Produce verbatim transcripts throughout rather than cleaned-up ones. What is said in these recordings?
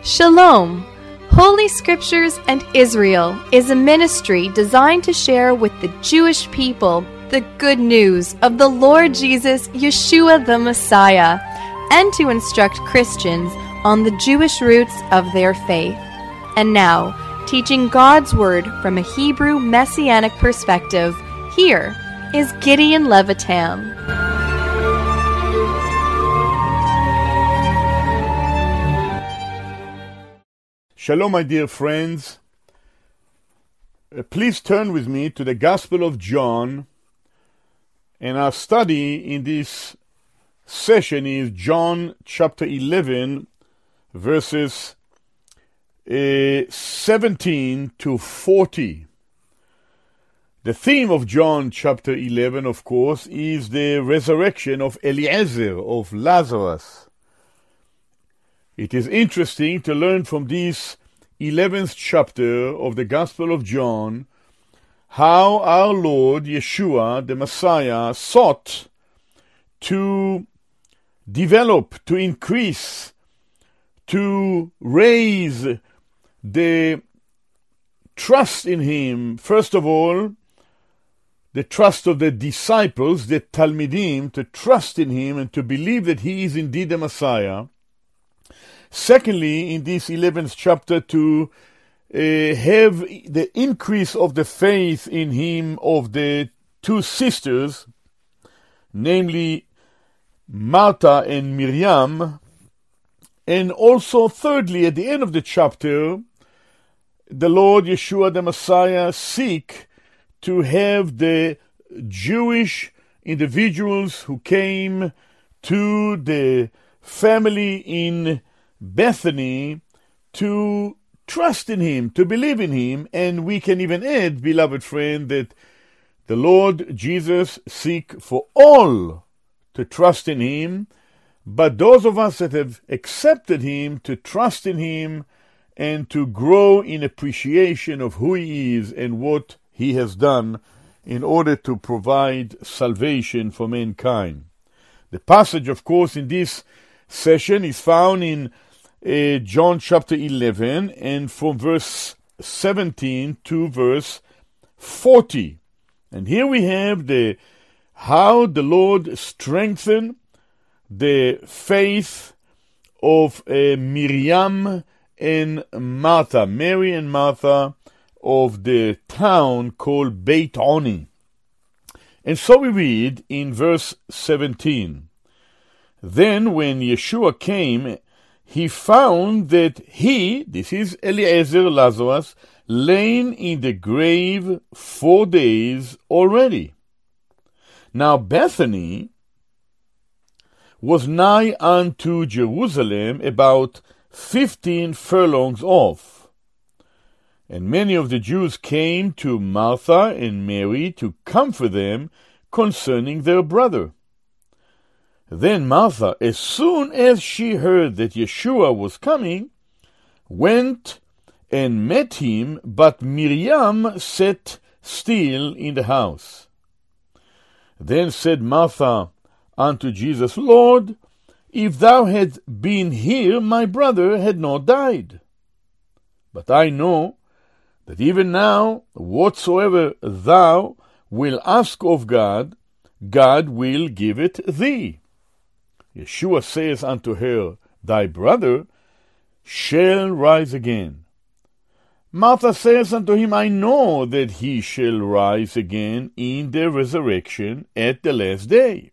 Shalom! Holy Scriptures and Israel is a ministry designed to share with the Jewish people the good news of the Lord Jesus, Yeshua the Messiah, and to instruct Christians on the Jewish roots of their faith. And now, teaching God's Word from a Hebrew Messianic perspective, here is Gideon Levitam. Shalom, my dear friends. Uh, please turn with me to the Gospel of John, and our study in this session is John chapter eleven, verses uh, seventeen to forty. The theme of John chapter eleven, of course, is the resurrection of Eliezer, of Lazarus. It is interesting to learn from this eleventh chapter of the Gospel of John how our Lord Yeshua, the Messiah, sought to develop, to increase, to raise the trust in Him. First of all, the trust of the disciples, the Talmidim, to trust in Him and to believe that He is indeed the Messiah. Secondly, in this eleventh chapter, to uh, have the increase of the faith in Him of the two sisters, namely Martha and Miriam. And also, thirdly, at the end of the chapter, the Lord Yeshua the Messiah seek to have the Jewish individuals who came to the family in Bethany to trust in Him, to believe in Him. And we can even add, beloved friend, that the Lord Jesus seek for all to trust in Him, but those of us that have accepted Him, to trust in Him and to grow in appreciation of who He is and what He has done in order to provide salvation for mankind. The passage, of course, in this session is found in uh, John chapter eleven, and from verse seventeen to verse forty. And here we have the how the Lord strengthened the faith of uh, Miriam and Martha, Mary and Martha, of the town called Beit Oni. And so we read in verse seventeen, "Then when Yeshua came, he found that he," this is Eliezer, Lazarus, "lain in the grave four days already. Now Bethany was nigh unto Jerusalem, about fifteen furlongs off. And many of the Jews came to Martha and Mary to comfort them concerning their brother. Then Martha, as soon as she heard that Yeshua was coming, went and met him, but Miriam sat still in the house. Then said Martha unto Jesus, Lord, if thou hadst been here, my brother had not died. But I know that even now, whatsoever thou wilt ask of God, God will give it thee. Yeshua says unto her, Thy brother shall rise again. Martha says unto him, I know that he shall rise again in the resurrection at the last day.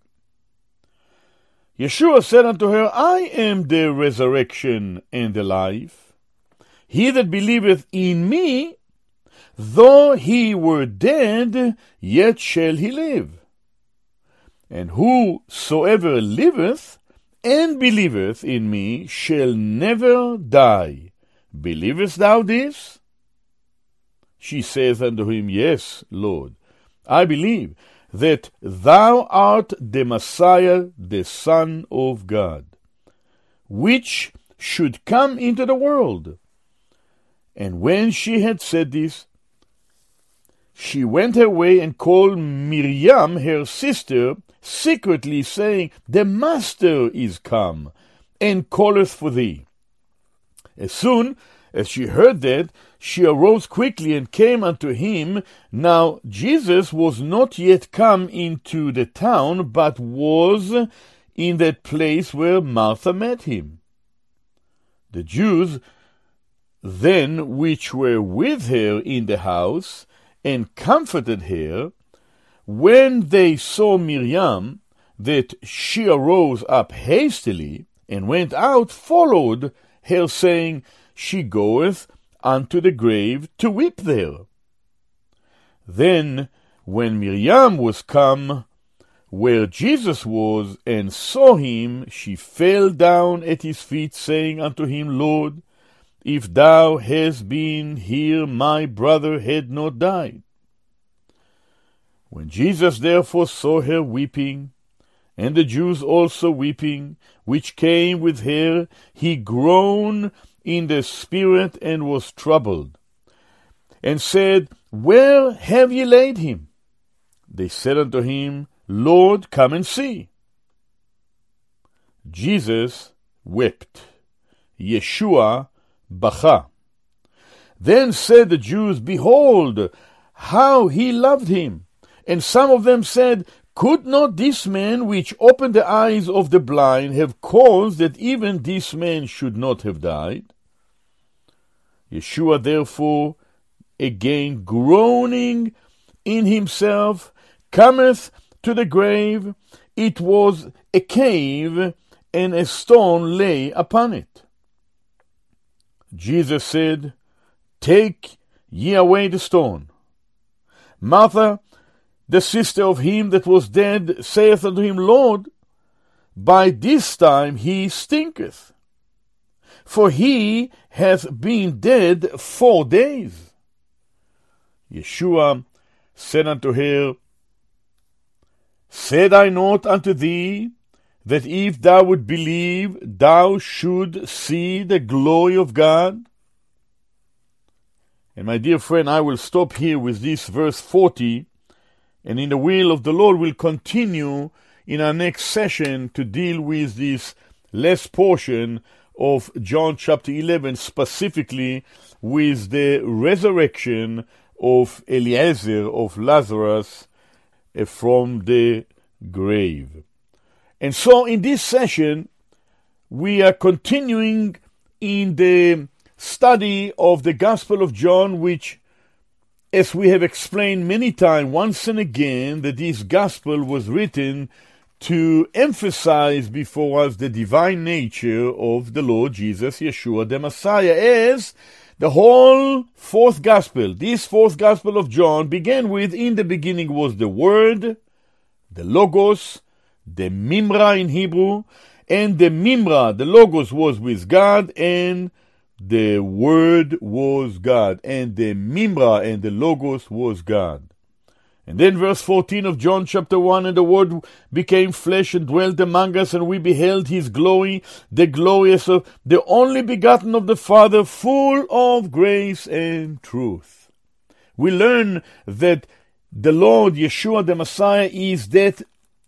Yeshua said unto her, I am the resurrection and the life. He that believeth in me, though he were dead, yet shall he live. And whosoever liveth and believeth in me shall never die. Believest thou this? She says unto him, Yes, Lord, I believe that thou art the Messiah, the Son of God, which should come into the world. And when she had said this, she went her way and called Miriam, her sister, secretly, saying, The Master is come, and calleth for thee. As soon as she heard that, she arose quickly and came unto him. Now Jesus was not yet come into the town, but was in that place where Martha met him. The Jews then which were with her in the house, and comforted her, when they saw Miriam, that she arose up hastily, and went out, followed her, saying, She goeth unto the grave to weep there. Then, when Miriam was come where Jesus was, and saw him, she fell down at his feet, saying unto him, Lord, if thou hadst been here, my brother had not died. When Jesus therefore saw her weeping, and the Jews also weeping, which came with her, he groaned in the spirit, and was troubled, and said, Where have ye laid him? They said unto him, Lord, come and see. Jesus wept. Yeshua bacha. Then said the Jews, Behold, how he loved him. And some of them said, Could not this man which opened the eyes of the blind have caused that even this man should not have died? Yeshua therefore, again groaning in himself, cometh to the grave. It was a cave, and a stone lay upon it. Jesus said, Take ye away the stone. Martha, the sister of him that was dead, saith unto him, Lord, by this time he stinketh, for he hath been dead four days. Yeshua said unto her, Said I not unto thee, that if thou would believe, thou should see the glory of God? And my dear friend, I will stop here with this verse forty, and in the will of the Lord will continue in our next session to deal with this last portion of John chapter eleven, specifically with the resurrection of Eliezer, of Lazarus, uh, from the grave. And so in this session, we are continuing in the study of the Gospel of John, which, as we have explained many times, once and again, that this Gospel was written to emphasize before us the divine nature of the Lord Jesus, Yeshua the Messiah, as the whole fourth Gospel, this fourth Gospel of John, began with, in the beginning was the Word, the Logos, the Mimra in Hebrew, and the Mimra, the Logos, was with God, and the Word was God, and the Mimra and the Logos was God. And then verse fourteen of John chapter one, And the Word became flesh and dwelt among us, and we beheld his glory, the glorious of the only begotten of the Father, full of grace and truth. We learn that the Lord Yeshua the Messiah is that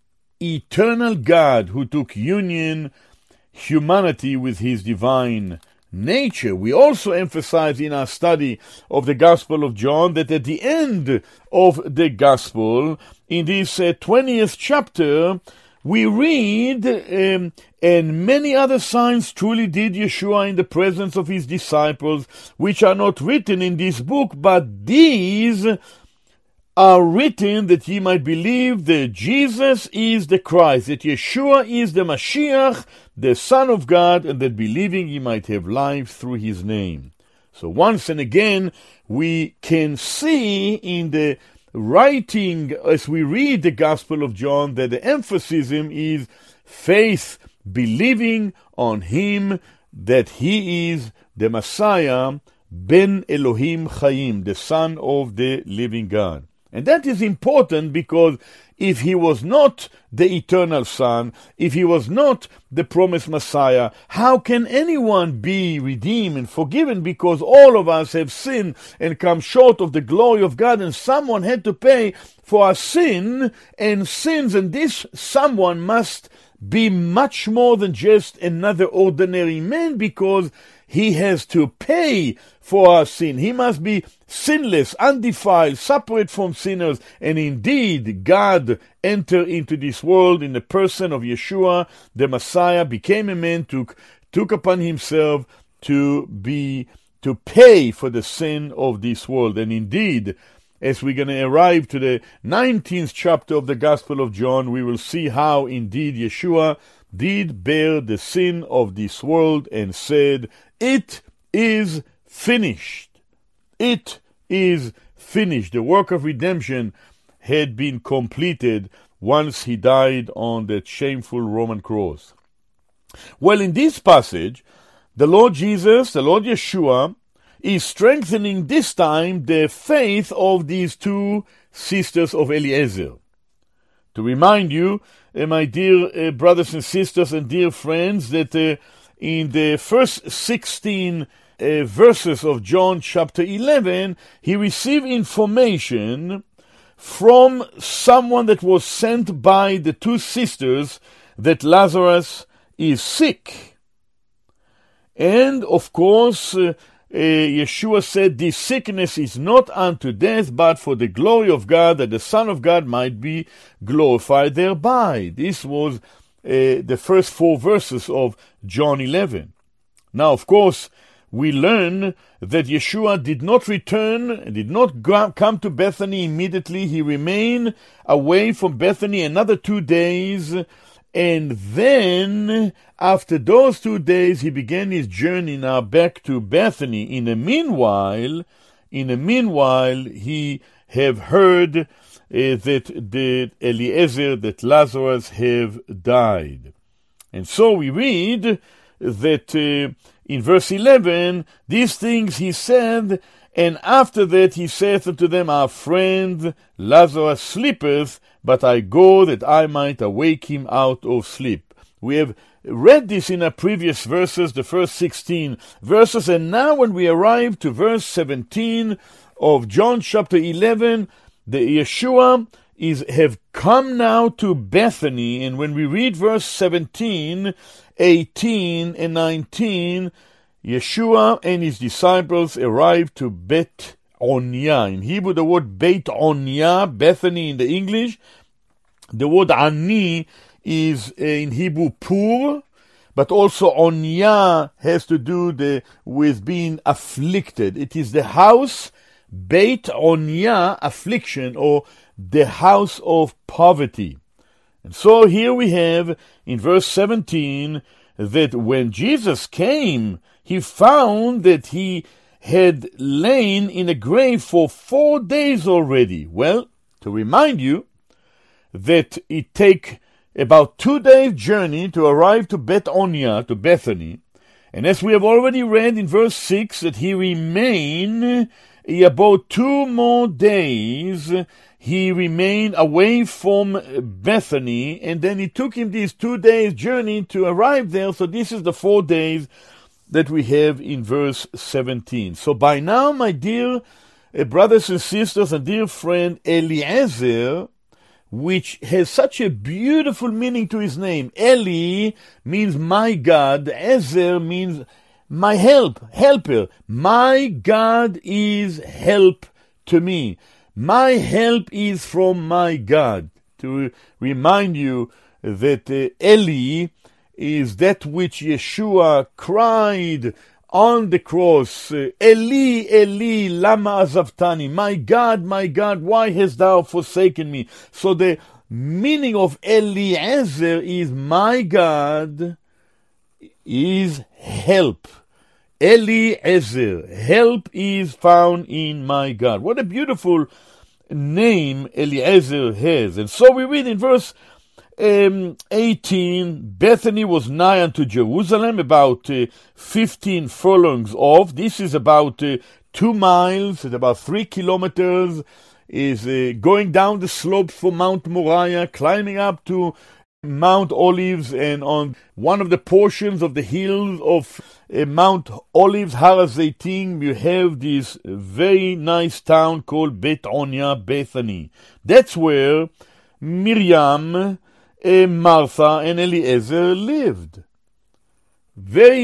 eternal God who took union, humanity with his divine nature. We also emphasize in our study of the Gospel of John that at the end of the Gospel, in this uh, twentieth chapter, we read, um, and many other signs truly did Yeshua in the presence of his disciples, which are not written in this book, but these are written that ye might believe that Jesus is the Christ, that Yeshua is the Mashiach, the Son of God, and that believing ye might have life through his name. So once and again, we can see in the writing, as we read the Gospel of John, that the emphasis is faith, believing on him, that he is the Messiah, Ben Elohim Chaim, the Son of the living God. And that is important because if he was not the eternal Son, if he was not the promised Messiah, how can anyone be redeemed and forgiven? Because all of us have sinned and come short of the glory of God, and someone had to pay for our sin and sins, and this someone must be much more than just another ordinary man, because he has to pay for our sin. He must be sinless, undefiled, separate from sinners. And indeed, God entered into this world in the person of Yeshua, the Messiah, became a man, took, took upon himself to be, to pay for the sin of this world. And indeed, as we're going to arrive to the nineteenth chapter of the Gospel of John, we will see how indeed Yeshua did bear the sin of this world and said, "It is finished." It is finished. The work of redemption had been completed once he died on that shameful Roman cross. Well, in this passage, the Lord Jesus, the Lord Yeshua, is strengthening this time the faith of these two sisters of Eliezer. To remind you, uh, my dear uh, brothers and sisters and dear friends, that uh, in the first sixteen uh, verses of John chapter eleven, he received information from someone that was sent by the two sisters that Lazarus is sick. And, of course, uh, uh, Yeshua said, "This sickness is not unto death, but for the glory of God, that the Son of God might be glorified thereby." This was uh, the first four verses of John eleven. Now, of course, we learn that Yeshua did not return, did not go, come to Bethany immediately. He remained away from Bethany another two days, and then, after those two days, he began his journey now back to Bethany. In the meanwhile, in the meanwhile, he have heard uh, that the Eliezer, that Lazarus have died. And so we read that uh, in verse eleven, these things he said, and after that he saith unto them, "Our friend Lazarus sleepeth, but I go that I might awake him out of sleep." We have read this in our previous verses, the first sixteen verses, and now when we arrive to verse seventeen of John chapter eleven, the Yeshua is have come now to Bethany, and when we read verse seventeen, eighteen, and nineteen, Yeshua and his disciples arrived to Bet Onya. In Hebrew, the word Beit Onya, Bethany in the English. The word Ani is uh, in Hebrew Pur, but also Onya has to do the, with being afflicted. It is the house, Beit Onya, affliction, or the house of poverty. And so here we have in verse seventeen that when Jesus came, he found that he had lain in a grave for four days already. Well, to remind you that it take about two days' journey to arrive to Bet Onya, to Bethany, and as we have already read in verse six, that he remained about two more days, he remained away from Bethany, and then it took him these two days' journey to arrive there, so this is the four days that we have in verse seventeen. So by now, my dear uh, brothers and sisters and dear friend, Eliezer, which has such a beautiful meaning to his name. Eli means my God. Ezer means my help, helper. My God is help to me. My help is from my God. To remind you that uh, Eli is that which Yeshua cried on the cross, uh, Eli, Eli, lama azavtani, my God, my God, why hast thou forsaken me? So the meaning of Eliezer is my God is help. Eliezer, help is found in my God. What a beautiful name Eliezer has. And so we read in verse Um, eighteen, Bethany was nigh unto Jerusalem, about uh, fifteen furlongs off. This is about uh, two miles, it's about three kilometers, is uh, going down the slopes from Mount Moriah, climbing up to Mount Olives, and on one of the portions of the hills of uh, Mount Olives, Har HaZeitim, you have this very nice town called Bet Onya, Bethany. That's where Miriam, Uh, Martha and Eliezer lived. Very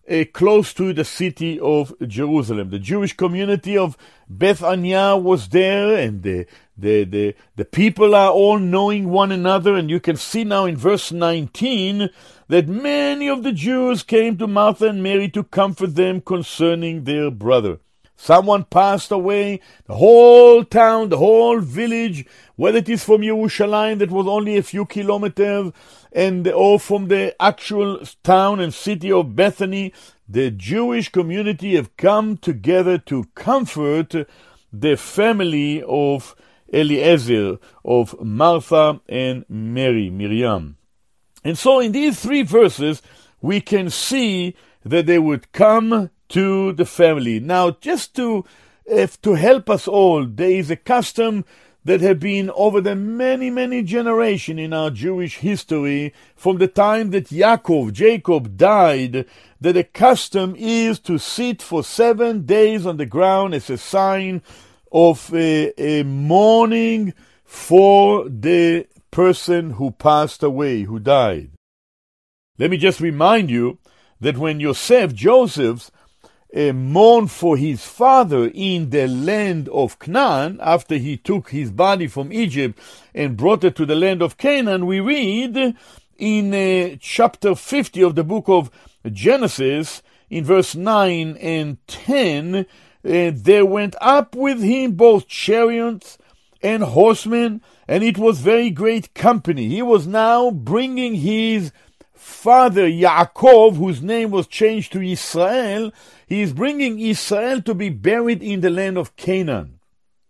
uh, close to the city of Jerusalem. The Jewish community of Beth Anya was there, and the, the, the, the people are all knowing one another, and you can see now in verse nineteen that many of the Jews came to Martha and Mary to comfort them concerning their brother. Someone passed away, the whole town, the whole village, whether it is from Yerushalayim that was only a few kilometers, and or from the actual town and city of Bethany, the Jewish community have come together to comfort the family of Eliezer, of Martha and Mary, Miriam. And so in these three verses, we can see that they would come to the family. Now, just to if to help us all, there is a custom that have been over the many, many generations in our Jewish history, from the time that Yaakov, Jacob, died, that the custom is to sit for seven days on the ground as a sign of a, a mourning for the person who passed away, who died. Let me just remind you that when Yosef, Joseph, Uh, mourned for his father in the land of Canaan, after he took his body from Egypt and brought it to the land of Canaan, we read in uh, chapter fifty of the book of Genesis, in verse nine and ten, uh, there went up with him both chariots and horsemen, and it was very great company. He was now bringing his father Yaakov, whose name was changed to Israel. He is bringing Israel to be buried in the land of Canaan.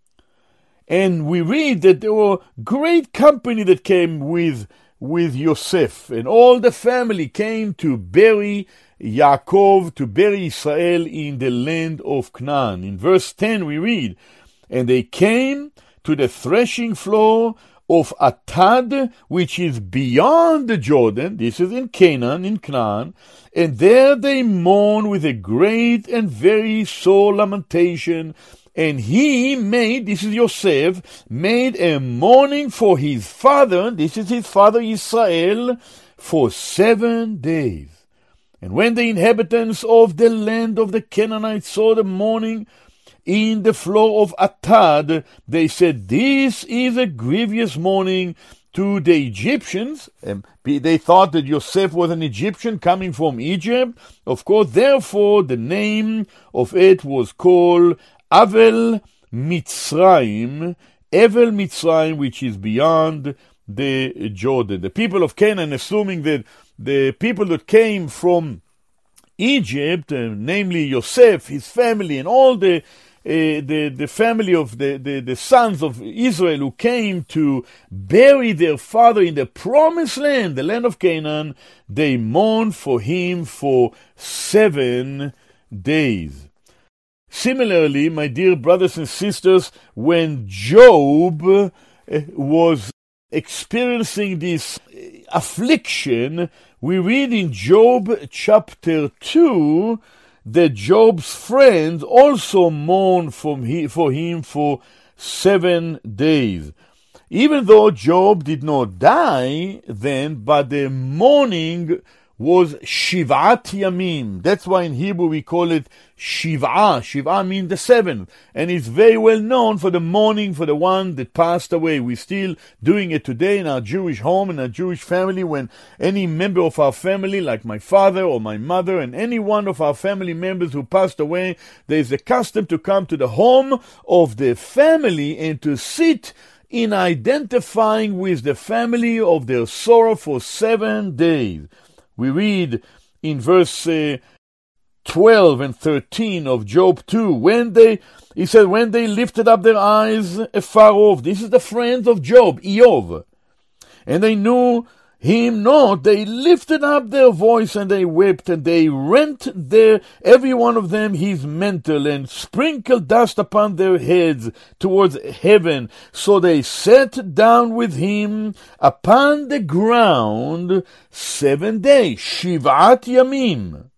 And we read that there were great company that came with, with Yosef, and all the family came to bury Yaakov, to bury Israel in the land of Canaan. In verse ten we read, and they came to the threshing floor of Atad, which is beyond the Jordan. This is in Canaan, in Canaan. And there they mourn with a great and very sore lamentation. And he made, this is Yosef, made a mourning for his father, this is his father Israel, for seven days. And when the inhabitants of the land of the Canaanites saw the mourning in the floor of Atad, they said, this is a grievous mourning to the Egyptians. And they thought that Yosef was an Egyptian coming from Egypt. Of course, therefore, the name of it was called Avel Mitzrayim, Avel Mitzrayim, which is beyond the Jordan. The people of Canaan, assuming that the people that came from Egypt, uh, namely Yosef, his family, and all the Uh, the, the family of the, the, the sons of Israel who came to bury their father in the promised land, the land of Canaan, they mourned for him for seven days. Similarly, my dear brothers and sisters, when Job uh, was experiencing this affliction, we read in Job chapter two, that Job's friends also mourned from he, for him for seven days. Even though Job did not die then, but the mourning was Shivat Yamim. That's why in Hebrew we call it Shiv'ah. Shiv'ah means the seventh. And it's very well known for the mourning for the one that passed away. We're still doing it today in our Jewish home, in our Jewish family, when any member of our family, like my father or my mother, and any one of our family members who passed away, there's a custom to come to the home of the family and to sit in identifying with the family of their sorrow for seven days. We read in verse uh, twelve and thirteen of Job two, when they, he said, when they lifted up their eyes afar off, this is the friends of Job, Eov, and they knew him not, they lifted up their voice and they wept, and they rent their, every one of them his mantle, and sprinkled dust upon their heads towards heaven. So they sat down with him upon the ground seven days, Shivat Yamim,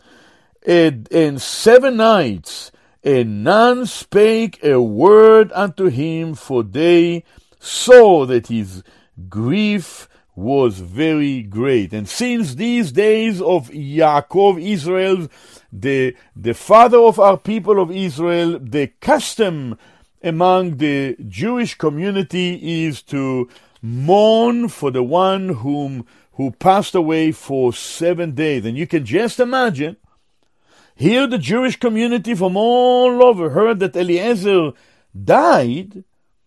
and, and seven nights, and none spake a word unto him, for they saw that his grief was very great. And since these days of Yaakov, Israel, the, the father of our people of Israel, the custom among the Jewish community is to mourn for the one whom who passed away for seven days. And you can just imagine, here the Jewish community from all over heard that Eliezer died,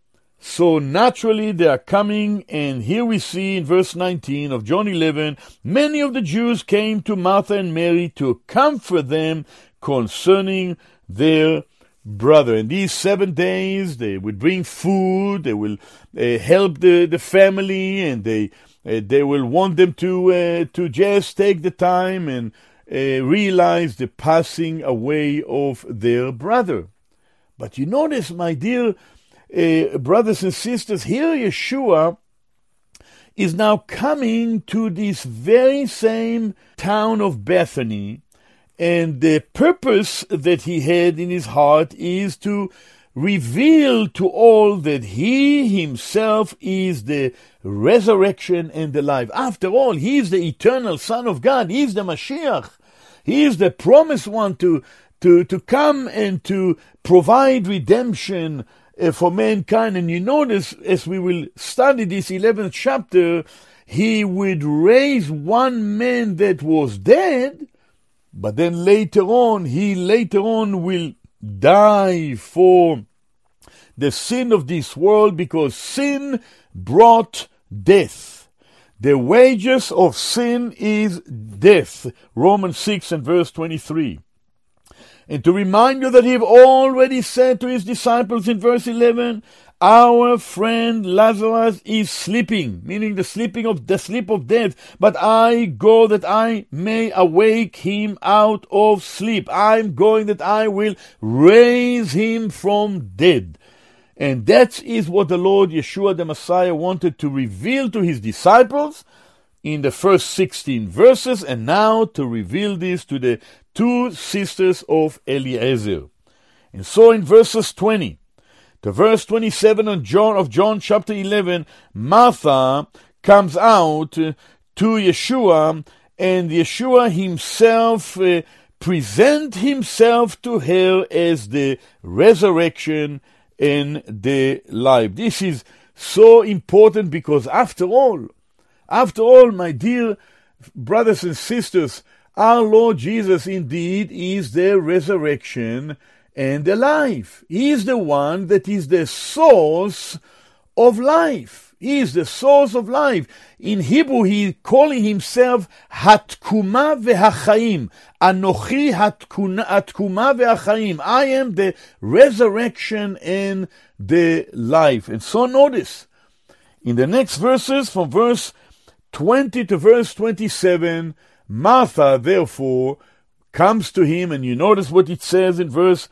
so naturally they are coming, and here we see in verse nineteen of John eleven, many of the Jews came to Martha and Mary to comfort them concerning their brother. And these seven days they would bring food, they will uh, help the, the family, and they uh, they will want them to uh, to just take the time and uh, realize the passing away of their brother. But you notice, my dear uh, brothers and sisters, here Yeshua is now coming to this very same town of Bethany, and the purpose that he had in his heart is to reveal to all that he himself is the resurrection and the life. After all, he is the eternal Son of God. He is the Mashiach. He is the promised one to, to, to come and to provide redemption uh, for mankind. And you notice, as we will study this eleventh chapter, he would raise one man that was dead, but then later on, he later on will die for the sin of this world, because sin brought death. The wages of sin is death. Romans six and verse twenty-three. And to remind you that he have already said to his disciples in verse eleven, our friend Lazarus is sleeping, meaning the sleeping of the sleep of death, but I go that I may awake him out of sleep. I'm going that I will raise him from dead. And that is what the Lord Yeshua the Messiah wanted to reveal to his disciples in the first sixteen verses, and now to reveal this to the two sisters of Eliezer. And so in verses twenty to verse twenty-seven of John, of John chapter eleven, Martha comes out to Yeshua, and Yeshua himself uh, present himself to her as the resurrection and the life. This is so important, because after all, after all, my dear brothers and sisters, our Lord Jesus indeed is the resurrection and the life. He is the one that is the source of life. He is the source of life. In Hebrew, he is calling himself Hatkuma ve'hachaim. Anochi Hatkuma ve'hachaim. I am the resurrection and the life. And so notice, in the next verses, from verse twenty to verse twenty-seven, Martha, therefore, comes to him, and you notice what it says in verse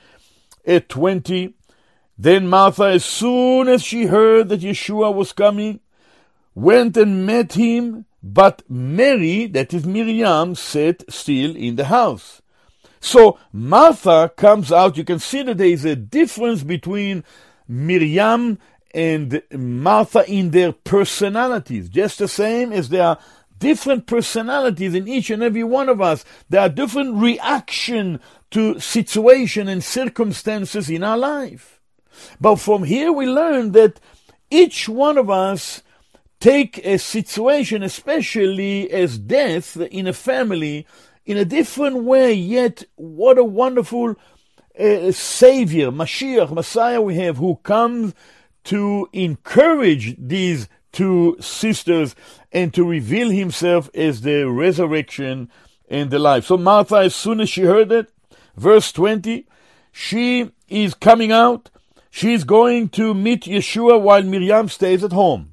twenty. Then Martha, as soon as she heard that Yeshua was coming, went and met him, but Mary, that is Miriam, sat still in the house. So Martha comes out. You can see that there is a difference between Miriam and Martha in their personalities, just the same as there are different personalities in each and every one of us. There are different reaction to situation and circumstances in our life. But from here we learn that each one of us take a situation, especially as death in a family, in a different way. Yet what a wonderful uh, Savior, Mashiach, Messiah we have, who comes to encourage these two sisters and to reveal himself as the resurrection and the life. So Martha, as soon as she heard it, verse twenty, she is coming out. She is going to meet Yeshua while Miriam stays at home.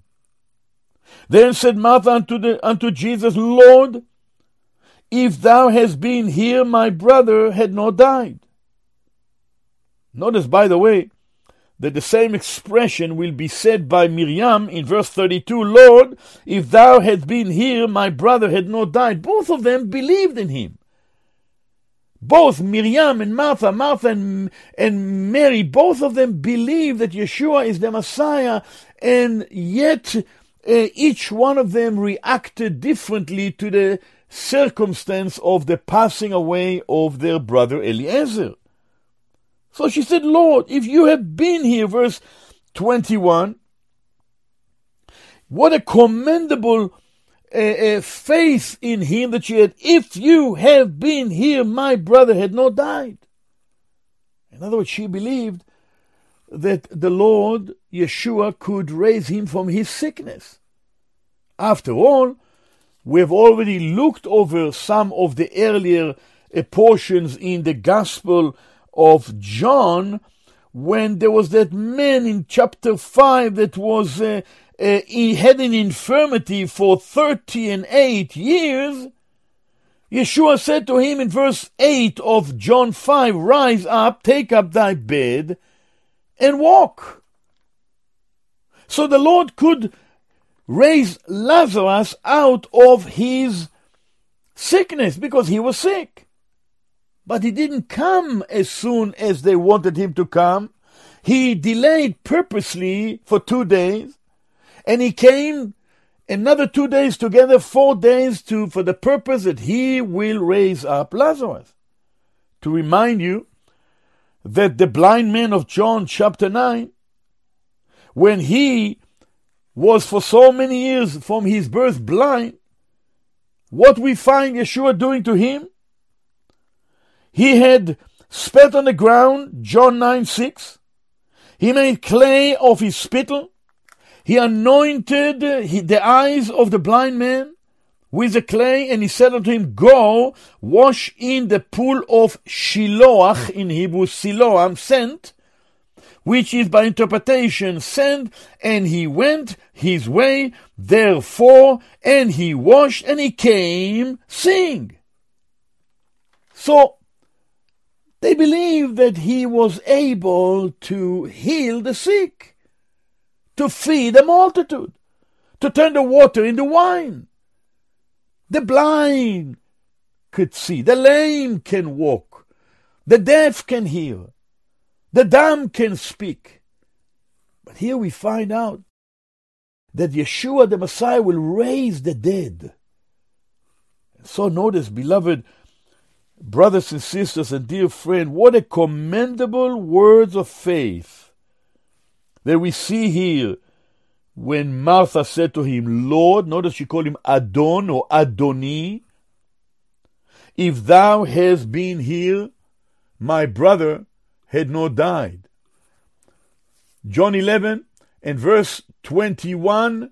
Then said Martha unto, the, unto Jesus, Lord, if thou hadst been here, my brother had not died. Notice, by the way, that the same expression will be said by Miriam in verse thirty-two, Lord, if thou hadst been here, my brother had not died. Both of them believed in him. Both Miriam and Martha, Martha and, and Mary, both of them believe that Yeshua is the Messiah, and yet uh, each one of them reacted differently to the circumstance of the passing away of their brother Eliezer. So she said, Lord, if you have been here, verse twenty-one, what a commendable uh, uh, faith in him that she had. If you have been here, my brother had not died. In other words, she believed that the Lord, Yeshua, could raise him from his sickness. After all, we have already looked over some of the earlier uh, portions in the Gospel of John, when there was that man in chapter five that was uh, uh, he had an infirmity for thirty and eight years. Yeshua said to him in verse eight of John five, rise up, take up thy bed, and walk. So the Lord could raise Lazarus out of his sickness because he was sick. But he didn't come as soon as they wanted him to come. He delayed purposely for two days, and he came another two days together, four days to for the purpose that he will raise up Lazarus. To remind you that the blind man of John chapter nine, when he was for so many years from his birth blind, what we find Yeshua doing to him? He had spat on the ground, John nine six. He made clay of his spittle. He anointed the eyes of the blind man with the clay, and he said unto him, go, wash in the pool of Shiloach, in Hebrew, Siloam, sent, which is by interpretation sent, and he went his way, therefore, and he washed, and he came seeing. So, they believed that he was able to heal the sick, to feed the multitude, to turn the water into wine. The blind could see, the lame can walk, the deaf can hear, the dumb can speak. But here we find out that Yeshua the Messiah will raise the dead. So notice, beloved brothers and sisters and dear friend, what a commendable words of faith that we see here when Martha said to him, Lord, notice she called him Adon or Adoni, if thou hast been here, my brother had not died. John eleven and verse twenty-one,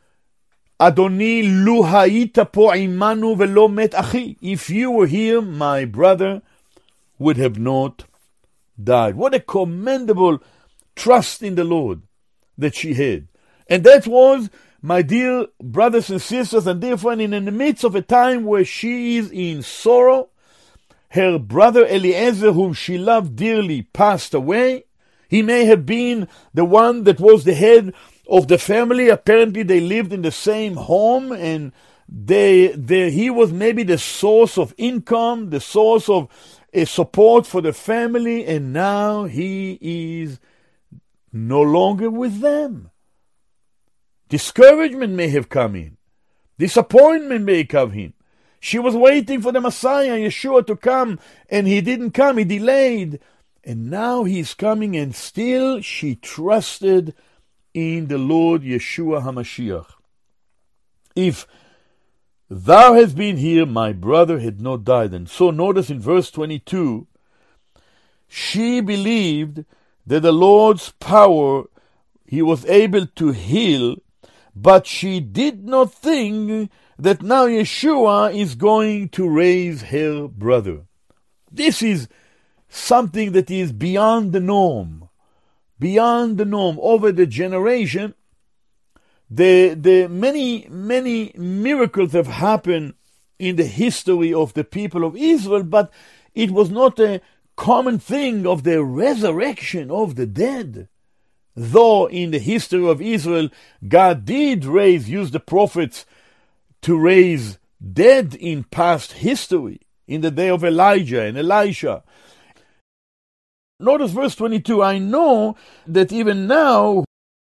Adoni lu hayita po imanu velo met achi. If you were here, my brother would have not died. What a commendable trust in the Lord that she had. And that was, my dear brothers and sisters and dear friend, in the midst of a time where she is in sorrow, her brother Eliezer, whom she loved dearly, passed away. He may have been the one that was the head of the family. Apparently they lived in the same home, and they, they, he was maybe the source of income, the source of a support for the family, and now he is no longer with them. Discouragement may have come in. Disappointment may come in. She was waiting for the Messiah, Yeshua, to come, and he didn't come. He delayed. And now he's coming, and still she trusted in the Lord Yeshua HaMashiach. If thou hast been here, my brother had not died. And so notice in verse twenty-two, she believed that the Lord's power, he was able to heal, but she did not think that now Yeshua is going to raise her brother. This is something that is beyond the norm. Beyond the norm. Over the generation, the, the many, many miracles have happened in the history of the people of Israel, but it was not a common thing of the resurrection of the dead. Though in the history of Israel, God did raise, use the prophets to raise dead in past history, in the day of Elijah and Elisha. Notice verse twenty-two, I know that even now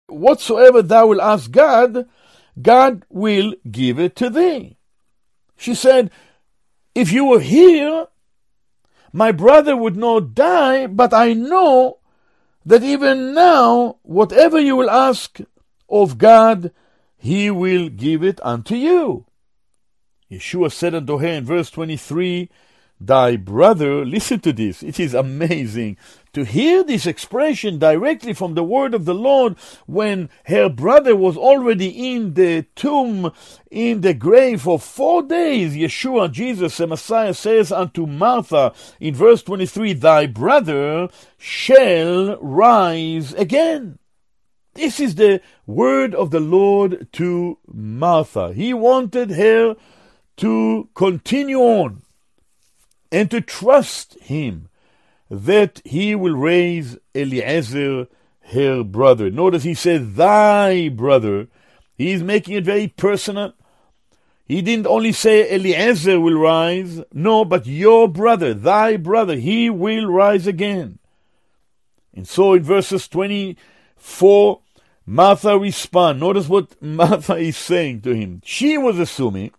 whatsoever thou wilt ask God, God will give it to thee. She said, if you were here, my brother would not die, but I know that even now, whatever you will ask of God, he will give it unto you. Yeshua said unto her in verse twenty-three, thy brother, listen to this, it is amazing to hear this expression directly from the word of the Lord when her brother was already in the tomb, in the grave for four days. Yeshua, Jesus, the Messiah, says unto Martha in verse twenty-three, thy brother shall rise again. This is the word of the Lord to Martha. He wanted her to continue on and to trust him that he will raise Eliezer, her brother. Notice he said, thy brother. He is making it very personal. He didn't only say Eliezer will rise, no, but your brother, thy brother, he will rise again. And so in verses twenty-four, Martha responds. Notice what Martha is saying to him. She was assuming,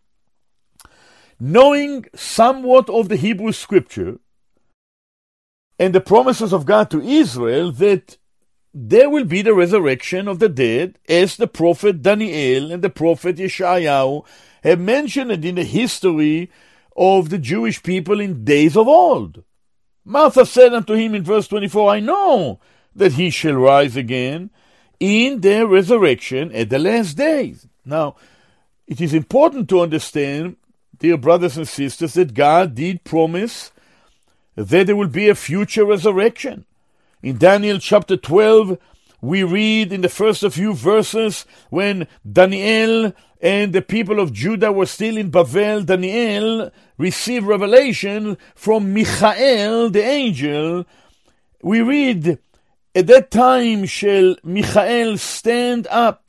knowing somewhat of the Hebrew scripture and the promises of God to Israel, that there will be the resurrection of the dead, as the prophet Daniel and the prophet Yeshayahu have mentioned it in the history of the Jewish people in days of old. Martha said unto him in verse twenty-four, I know that he shall rise again in their resurrection at the last days. Now, it is important to understand, dear brothers and sisters, that God did promise that there will be a future resurrection. In Daniel chapter twelve, we read in the first few verses, when Daniel and the people of Judah were still in Babel, Daniel received revelation from Michael, the angel. We read, at that time shall Michael stand up,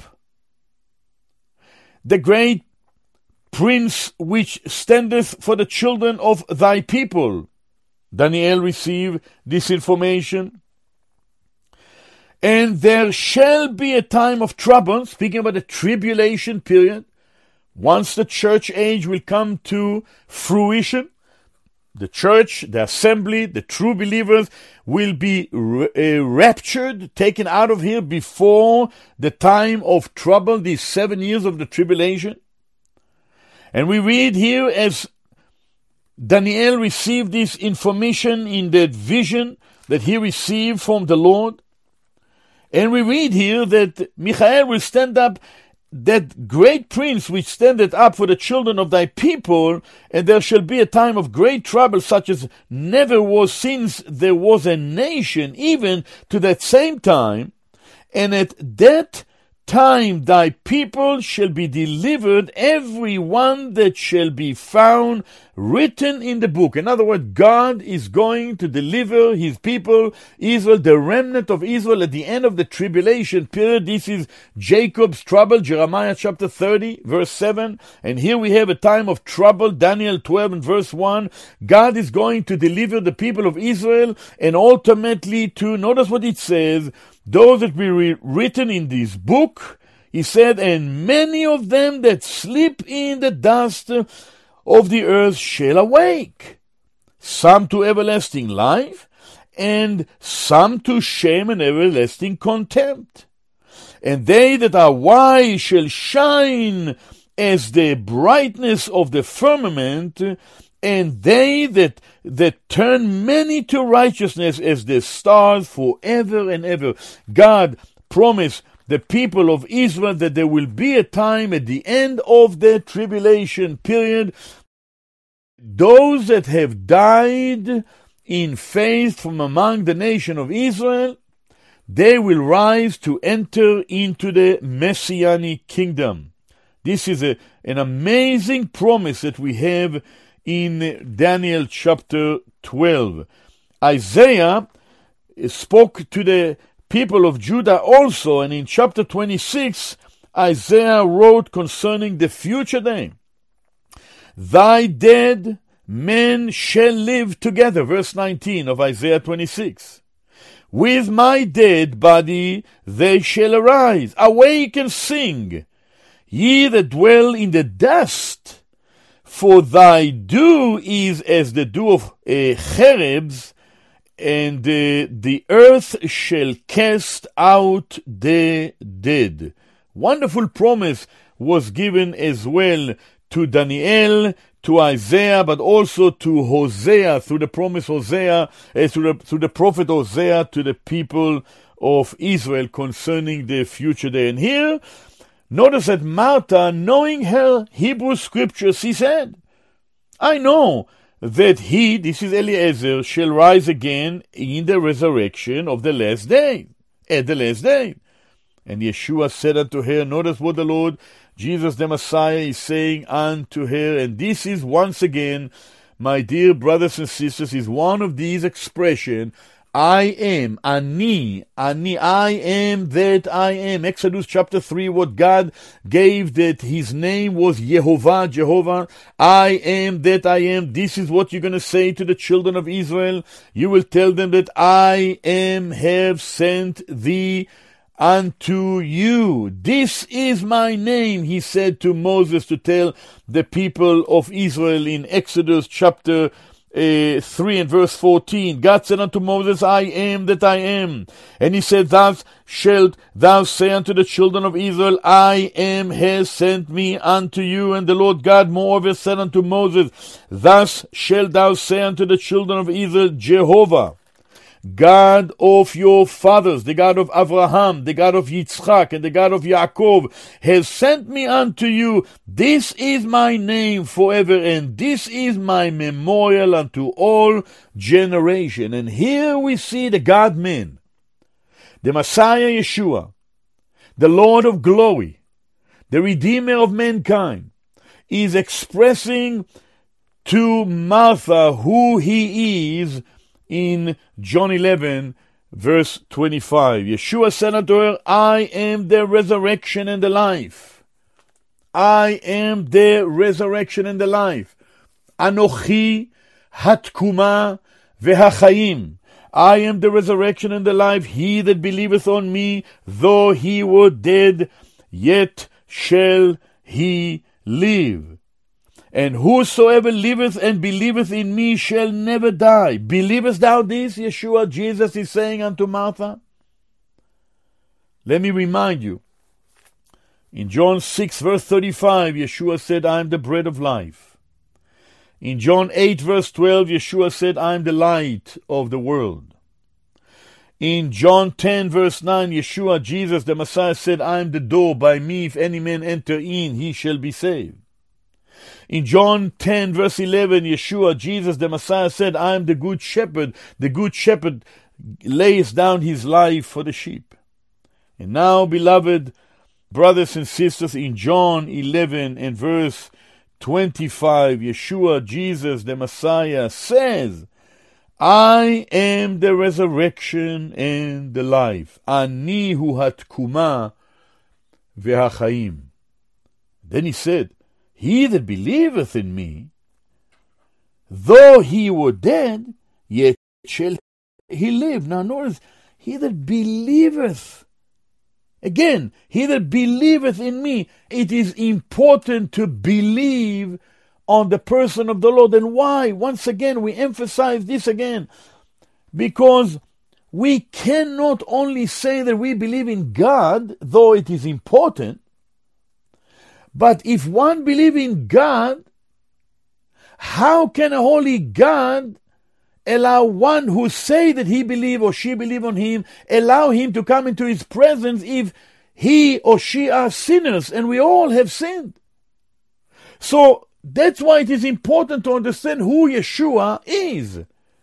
the great prince which standeth for the children of thy people. Daniel received this information. And there shall be a time of trouble, speaking about the tribulation period, once the church age will come to fruition. The church, the assembly, the true believers will be uh, raptured, taken out of here before the time of trouble, these seven years of the tribulation. And we read here, as Daniel received this information in that vision that he received from the Lord. And we read here that Michael will stand up, that great prince which standeth up for the children of thy people, and there shall be a time of great trouble, such as never was since there was a nation, even to that same time. And at that time thy people shall be delivered, every one that shall be found written in the book. In other words, God is going to deliver his people, Israel, the remnant of Israel, at the end of the tribulation period. This is Jacob's trouble, Jeremiah chapter thirty, verse seven. And here we have a time of trouble, Daniel twelve and verse one. God is going to deliver the people of Israel, and ultimately to, notice what it says, those that will be written in this book. He said, and many of them that sleep in the dust of the earth shall awake, some to everlasting life, and some to shame and everlasting contempt. And they that are wise shall shine as the brightness of the firmament, and they that that turn many to righteousness as the stars forever and ever. God promised the people of Israel that there will be a time at the end of the tribulation period, those that have died in faith from among the nation of Israel, they will rise to enter into the Messianic kingdom. This is a, an amazing promise that we have in Daniel chapter twelve. Isaiah spoke to the people of Judah also, and in chapter twenty-six, Isaiah wrote concerning the future day. Thy dead men shall live together, verse nineteen of Isaiah twenty-six, With my dead body they shall arise. Awake and sing, ye that dwell in the dust, for thy dew is as the dew of uh, cherubs, and uh, the earth shall cast out the dead. Wonderful promise was given as well to Daniel, to Isaiah, but also to Hosea, through the promise Hosea, uh, through, the, through the prophet Hosea to the people of Israel concerning the future day. And here, notice that Martha, knowing her Hebrew scriptures, she said, I know that he, this is Eliezer, shall rise again in the resurrection of the last day, at the last day. And Yeshua said unto her, notice what the Lord Jesus the Messiah is saying unto her, and this is once again, my dear brothers and sisters, is one of these expressions, I am, Ani, Ani, I am that I am. Exodus chapter three, what God gave that his name was Yehovah, Jehovah. I am that I am. This is what you're going to say to the children of Israel. You will tell them that I am, have sent thee unto you. This is my name, he said to Moses to tell the people of Israel in Exodus chapter Uh, three and verse fourteen. God said unto Moses, I am that I am. And he said, thus shalt thou say unto the children of Israel, I am has sent me unto you. And the Lord God moreover said unto Moses, thus shalt thou say unto the children of Israel, Jehovah, God of your fathers, the God of Abraham, the God of Yitzchak, and the God of Yaakov, has sent me unto you. This is my name forever, and this is my memorial unto all generation. And here we see the God-man, the Messiah Yeshua, the Lord of glory, the Redeemer of mankind, is expressing to Martha who he is in John eleven, verse twenty-five. Yeshua said unto her, I am the resurrection and the life. I am the resurrection and the life. Anochi hatkuma v'hachayim. I am the resurrection and the life. He that believeth on me, though he were dead, yet shall he live. And whosoever liveth and believeth in me shall never die. Believest thou this? Yeshua, Jesus is saying unto Martha. Let me remind you. In John six verse thirty-five, Yeshua said, I am the bread of life. In John eight verse twelve, Yeshua said, I am the light of the world. In John ten verse nine, Yeshua, Jesus, the Messiah, said, I am the door. By me, if any man enter in, he shall be saved. In John ten verse eleven, Yeshua, Jesus, the Messiah, said, I am the good shepherd. The good shepherd lays down his life for the sheep. And now, beloved brothers and sisters, in John eleven and verse twenty-five, Yeshua, Jesus, the Messiah, says, I am the resurrection and the life. Ani hu hatkuma v'hachayim. Then he said, he that believeth in me, though he were dead, yet shall he live. Now notice, he that believeth. Again, he that believeth in me. It is important to believe on the person of the Lord. And why? Once again, we emphasize this again. Because we cannot only say that we believe in God, though it is important, but if one believes in God, how can a holy God allow one who say that he believe or she believe on him, allow him to come into his presence if he or she are sinners, and we all have sinned? So that's why it is important to understand who Yeshua is.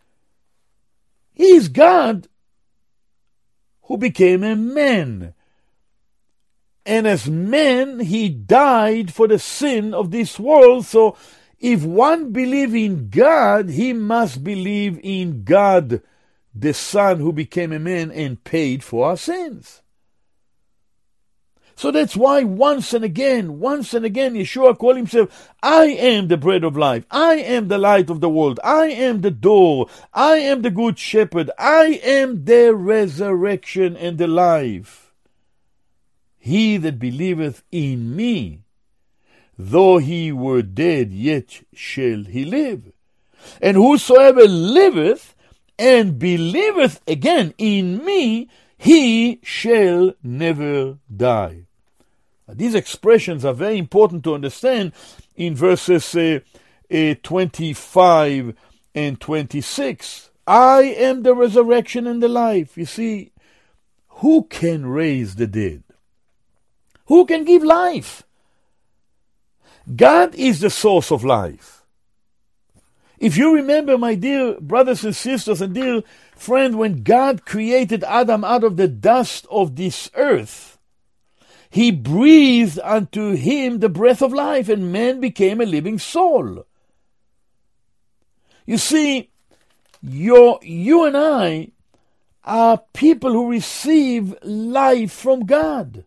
He is God who became a man. And as man, he died for the sin of this world. So if one believes in God, he must believe in God, the Son who became a man and paid for our sins. So that's why once and again, once and again, Yeshua called himself, I am the bread of life. I am the light of the world. I am the door. I am the good shepherd. I am the resurrection and the life. He that believeth in me, though he were dead, yet shall he live. And whosoever liveth and believeth again in me, he shall never die. These expressions are very important to understand in verses uh, uh, twenty-five and twenty-six. I am the resurrection and the life. You see, who can raise the dead? Who can give life? God is the source of life. If you remember, my dear brothers and sisters and dear friend, when God created Adam out of the dust of this earth, he breathed unto him the breath of life, and man became a living soul. You see, your, you and I are people who receive life from God.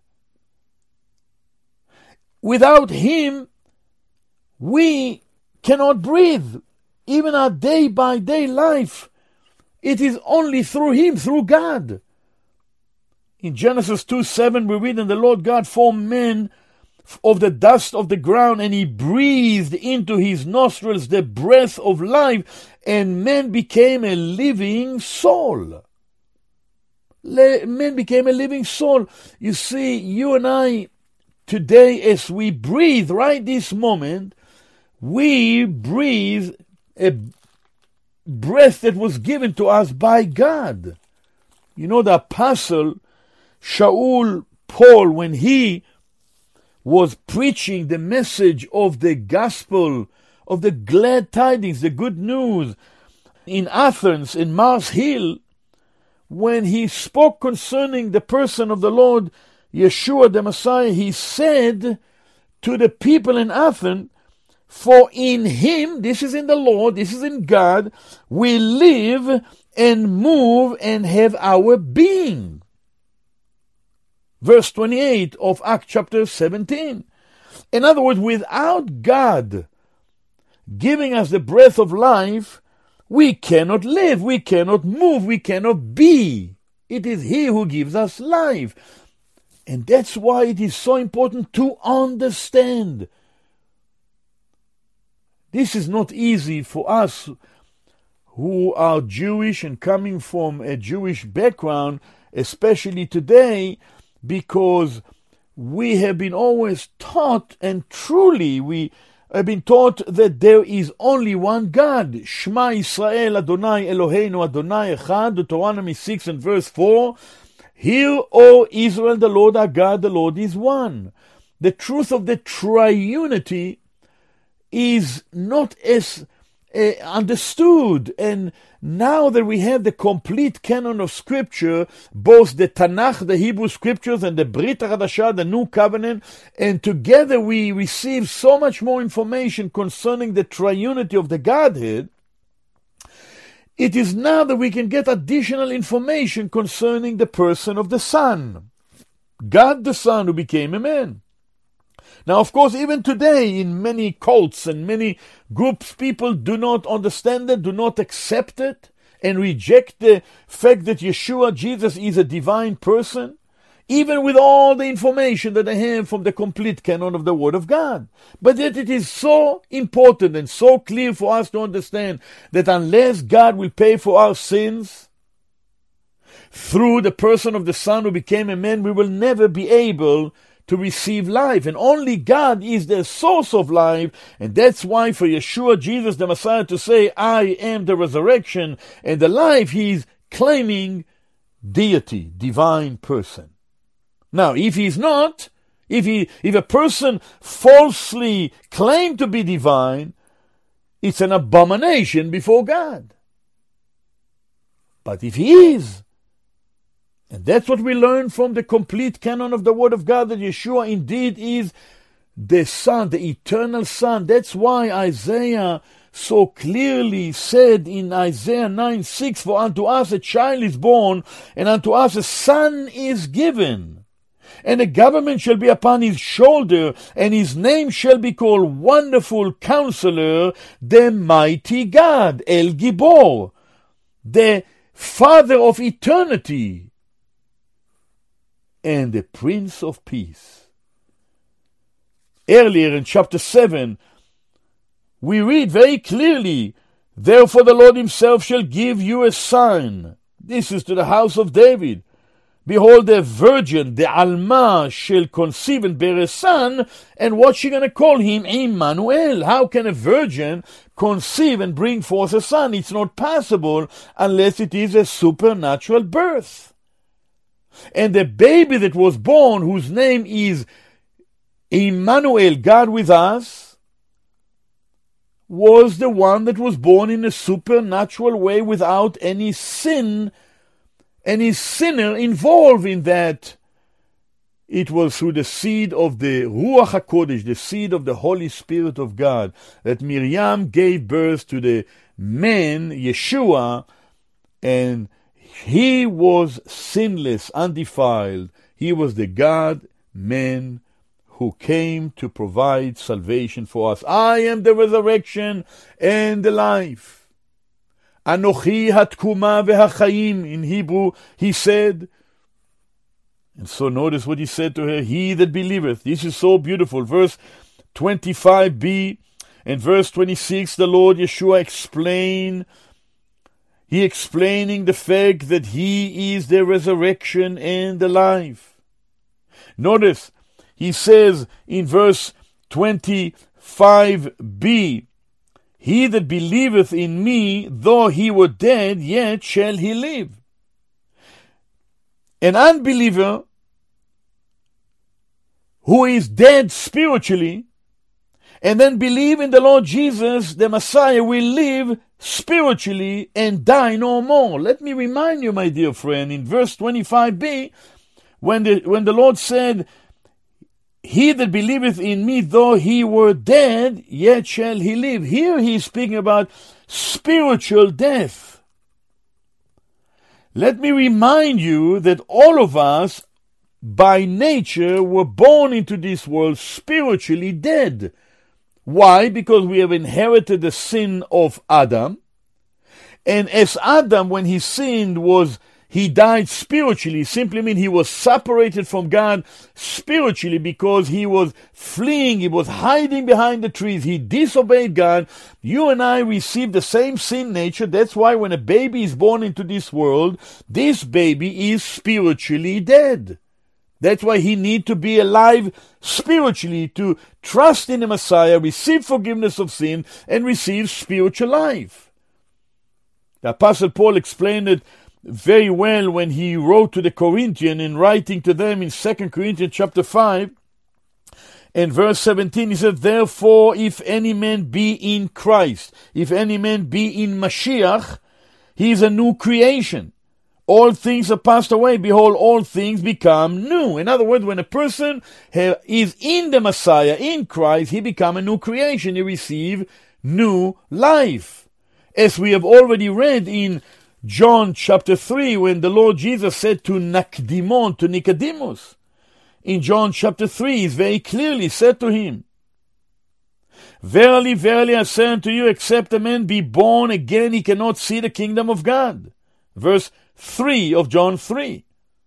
Without him, we cannot breathe. Even our day-by-day life, it is only through him, through God. In Genesis two seven we read, and the Lord God formed man of the dust of the ground, and he breathed into his nostrils the breath of life, and man became a living soul. Le- man became a living soul. You see, you and I, today, as we breathe right this moment, we breathe a breath that was given to us by God. You know, the apostle Shaul Paul, when he was preaching the message of the gospel, of the glad tidings, the good news, in Athens, in Mars Hill, when he spoke concerning the person of the Lord Yeshua the Messiah, he said to the people in Athens, for in him, this is in the Lord, this is in God, we live and move and have our being. Verse twenty-eight of Acts chapter seventeen. In other words, without God giving us the breath of life, we cannot live, we cannot move, we cannot be. It is he who gives us life. And that's why it is so important to understand. This is not easy for us who are Jewish and coming from a Jewish background, especially today, because we have been always taught, and truly we have been taught, that there is only one God. Shema Yisrael, Adonai Eloheinu, Adonai Echad, Deuteronomy six and verse four. Hear, O Israel, the Lord our God, the Lord is one. The truth of the triunity is not as uh, understood. And now that we have the complete canon of Scripture, both the Tanakh, the Hebrew Scriptures, and the Brit HaChadashah, the New Covenant, and together we receive so much more information concerning the triunity of the Godhead, it is now that we can get additional information concerning the person of the Son, God the Son who became a man. Now, of course, even today, in many cults and many groups, people do not understand it, do not accept it, and reject the fact that Yeshua, Jesus, is a divine person, even with all the information that they have from the complete canon of the Word of God. But yet it is so important and so clear for us to understand that unless God will pay for our sins through the person of the Son who became a man, we will never be able to receive life. And only God is the source of life. And that's why for Yeshua, Jesus, the Messiah, to say, I am the resurrection and the life, he's claiming deity, divine person. Now, if he's not, if he, if a person falsely claimed to be divine, it's an abomination before God. But if he is, and that's what we learn from the complete canon of the Word of God, that Yeshua indeed is the Son, the eternal Son. That's why Isaiah so clearly said in Isaiah nine six, for unto us a child is born, and unto us a son is given. And the government shall be upon his shoulder, and his name shall be called Wonderful Counselor, the Mighty God, El Gibor, the Father of Eternity, and the Prince of Peace. Earlier in chapter seven, we read very clearly, therefore the Lord himself shall give you a sign. This is to the house of David. Behold, the virgin, the Alma, shall conceive and bear a son, and what's she going to call him? Emmanuel. How can a virgin conceive and bring forth a son? It's not possible unless it is a supernatural birth. And the baby that was born, whose name is Emmanuel, God with us, was the one that was born in a supernatural way without any sin, any sinner involved in that. It was through the seed of the Ruach HaKodesh, the seed of the Holy Spirit of God, that Miriam gave birth to the man, Yeshua, and he was sinless, undefiled. He was the God-man who came to provide salvation for us. I am the resurrection and the life. Anochi hatkuma ve'hachayim. In Hebrew, he said, and so notice what he said to her, he that believeth. This is so beautiful. Verse twenty-five b and verse twenty-six, the Lord Yeshua explained, he explaining the fact that he is the resurrection and the life. Notice, he says in verse twenty-five b, he that believeth in me, though he were dead, yet shall he live. An unbeliever who is dead spiritually, and then believe in the Lord Jesus, the Messiah, will live spiritually and die no more. Let me remind you, my dear friend, in verse twenty-five b, when the, when the Lord said, he that believeth in me, though he were dead, yet shall he live. Here he is speaking about spiritual death. Let me remind you that all of us, by nature, were born into this world spiritually dead. Why? Because we have inherited the sin of Adam. And as Adam, when he sinned, was he died spiritually, simply means he was separated from God spiritually because he was fleeing, he was hiding behind the trees, he disobeyed God. You and I receive the same sin nature. That's why when a baby is born into this world, this baby is spiritually dead. That's why he needs to be alive spiritually, to trust in the Messiah, receive forgiveness of sin, and receive spiritual life. The Apostle Paul explained it very well when he wrote to the Corinthians, in writing to them in Second Corinthians chapter five and verse seventeen, he said, therefore, if any man be in Christ, if any man be in Mashiach, he is a new creation. All things are passed away. Behold, all things become new. In other words, when a person is in the Messiah, in Christ, he becomes a new creation. He receives new life. As we have already read in John chapter three, when the Lord Jesus said to Nakdimon, to Nicodemus, in John chapter three, he very clearly said to him, verily, verily, I say unto you, except a man be born again, he cannot see the kingdom of God. Verse three of John three.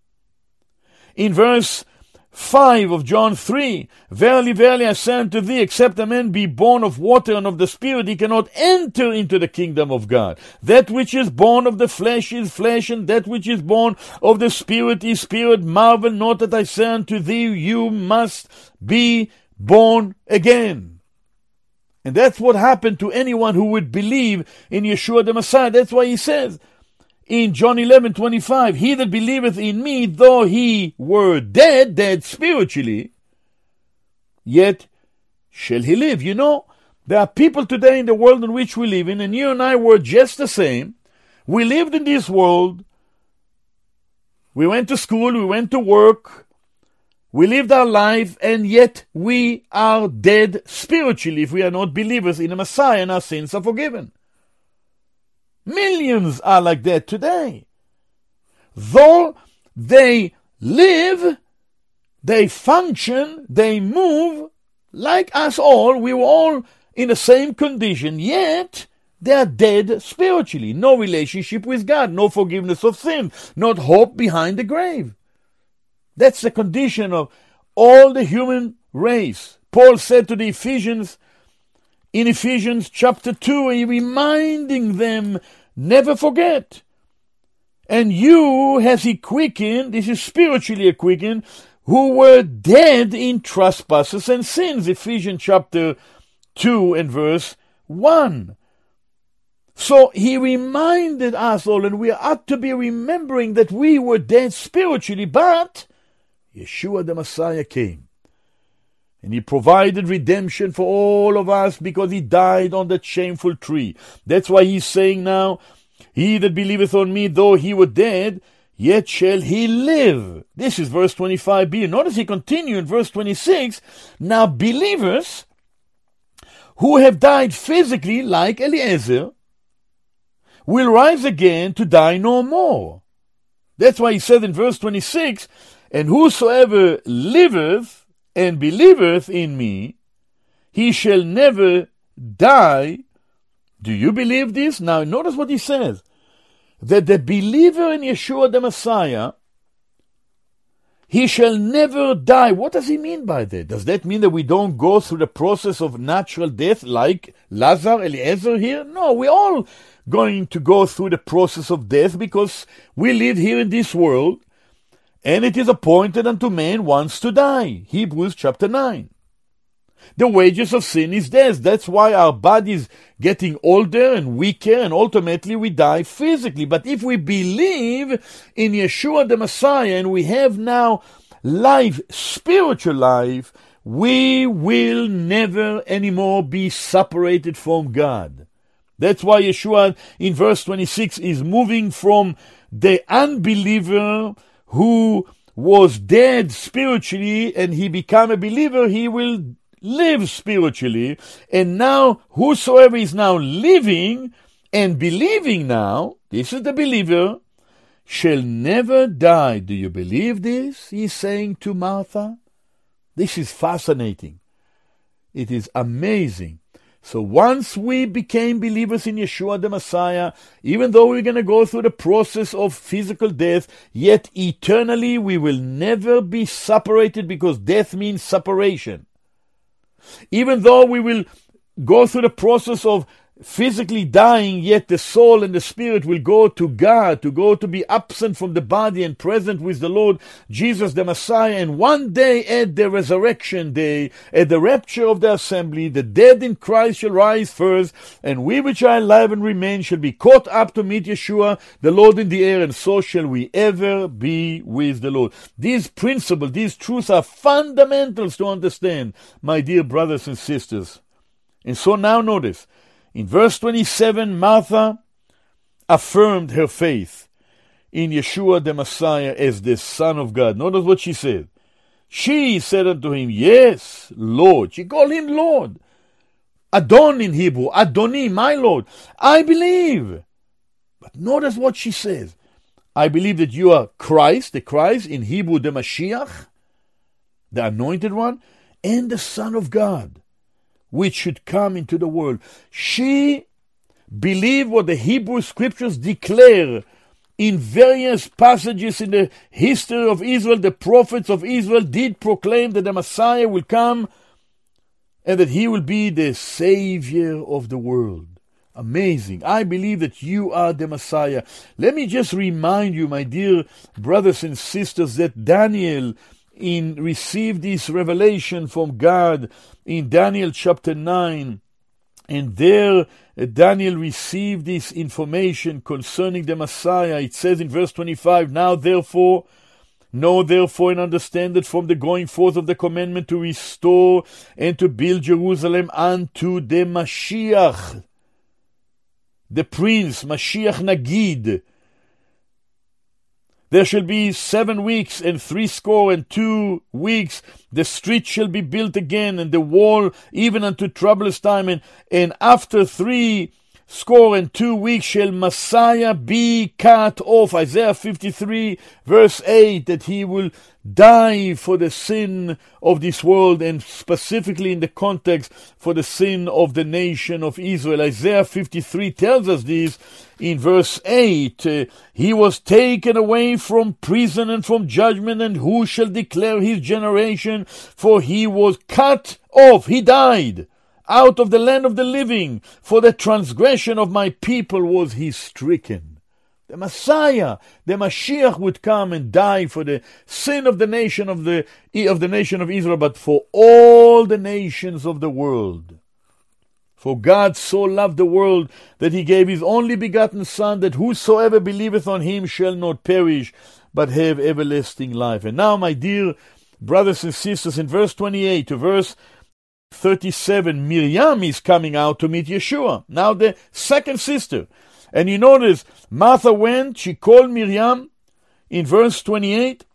In verse five of John three, verily, verily, I say unto thee, except a man be born of water and of the Spirit, he cannot enter into the kingdom of God. That which is born of the flesh is flesh, and that which is born of the Spirit is spirit. Marvel not that I say unto thee, you must be born again. And that's what happened to anyone who would believe in Yeshua the Messiah. That's why he says in John eleven twenty-five, he that believeth in me, though he were dead, dead spiritually, yet shall he live. You know, there are people today in the world in which we live in, and you and I were just the same. We lived in this world. We went to school, we went to work, we lived our life, and yet we are dead spiritually if we are not believers in the Messiah, and our sins are forgiven. Millions are like that today. Though they live, they function, they move like us all. We were all in the same condition, yet they are dead spiritually. No relationship with God, no forgiveness of sin, not hope behind the grave. That's the condition of all the human race. Paul said to the Ephesians, in Ephesians chapter two, he reminding them, never forget. And you has he quickened, this is spiritually quickened, who were dead in trespasses and sins. Ephesians chapter two and verse one. So he reminded us all, and we ought to be remembering that we were dead spiritually, but Yeshua the Messiah came. And he provided redemption for all of us because he died on that shameful tree. That's why he's saying now, he that believeth on me, though he were dead, yet shall he live. This is verse twenty-five b. Notice he continues in verse twenty-six. Now believers who have died physically like Eliezer will rise again to die no more. That's why he said in verse twenty-six, and whosoever liveth and believeth in me, he shall never die. Do you believe this? Now notice what he says. That the believer in Yeshua the Messiah, he shall never die. What does he mean by that? Does that mean that we don't go through the process of natural death like Lazar, Eliezer here? No, we're all going to go through the process of death because we live here in this world, and it is appointed unto man once to die. Hebrews chapter nine. The wages of sin is death. That's why our body is getting older and weaker, and ultimately we die physically. But if we believe in Yeshua the Messiah, and we have now life, spiritual life, we will never anymore be separated from God. That's why Yeshua in verse twenty-six is moving from the unbeliever who was dead spiritually and he became a believer. He will live spiritually, and now whosoever is now living and believing now, this is the believer, shall never die. Do you believe this? He's saying to Martha. This is fascinating. It is amazing. So once we became believers in Yeshua the Messiah, even though we're going to go through the process of physical death, yet eternally we will never be separated, because death means separation. Even though we will go through the process of physically dying, yet the soul and the spirit will go to God, to go to be absent from the body and present with the Lord Jesus the Messiah. And one day at the resurrection day, at the rapture of the assembly, the dead in Christ shall rise first, and we which are alive and remain shall be caught up to meet Yeshua the Lord in the air, and so shall we ever be with the Lord. These principles, these truths are fundamentals to understand, my dear brothers and sisters. And so now notice, in verse twenty-seven, Martha affirmed her faith in Yeshua the Messiah as the Son of God. Notice what she said. She said unto him, yes, Lord. She called him Lord. Adon in Hebrew. Adoni, my Lord. I believe. But notice what she says. I believe that you are Christ, the Christ, in Hebrew the Mashiach, the Anointed One, and the Son of God, which should come into the world. She believed what the Hebrew scriptures declare in various passages in the history of Israel. The prophets of Israel did proclaim that the Messiah will come and that he will be the Savior of the world. Amazing. I believe that you are the Messiah. Let me just remind you, my dear brothers and sisters, that Daniel in received this revelation from God in Daniel chapter nine, and there uh, Daniel received this information concerning the Messiah. It says in verse twenty-five, now therefore, know therefore and understand that from the going forth of the commandment to restore and to build Jerusalem unto the Mashiach, the Prince, Mashiach Nagid, there shall be seven weeks and threescore and two weeks. The street shall be built again, and the wall even unto troublous time. And, and after three score and two weeks shall Messiah be cut off. Isaiah fifty-three verse eight, that he will die for the sin of this world, and specifically in the context for the sin of the nation of Israel. Isaiah fifty-three tells us this in verse eight. Uh, he was taken away from prison and from judgment, and who shall declare his generation? For he was cut off, he died, out of the land of the living. For the transgression of my people was he stricken. The Messiah, the Mashiach, would come and die for the sin of the nation of the of the nation of Israel, but for all the nations of the world. For God so loved the world that he gave his only begotten Son, that whosoever believeth on him shall not perish, but have everlasting life. And now, my dear brothers and sisters, in verse twenty-eight to verse thirty-seven, Miriam is coming out to meet Yeshua. Now the second sister. And you notice, Martha went, she called Miriam in verse twenty-eight.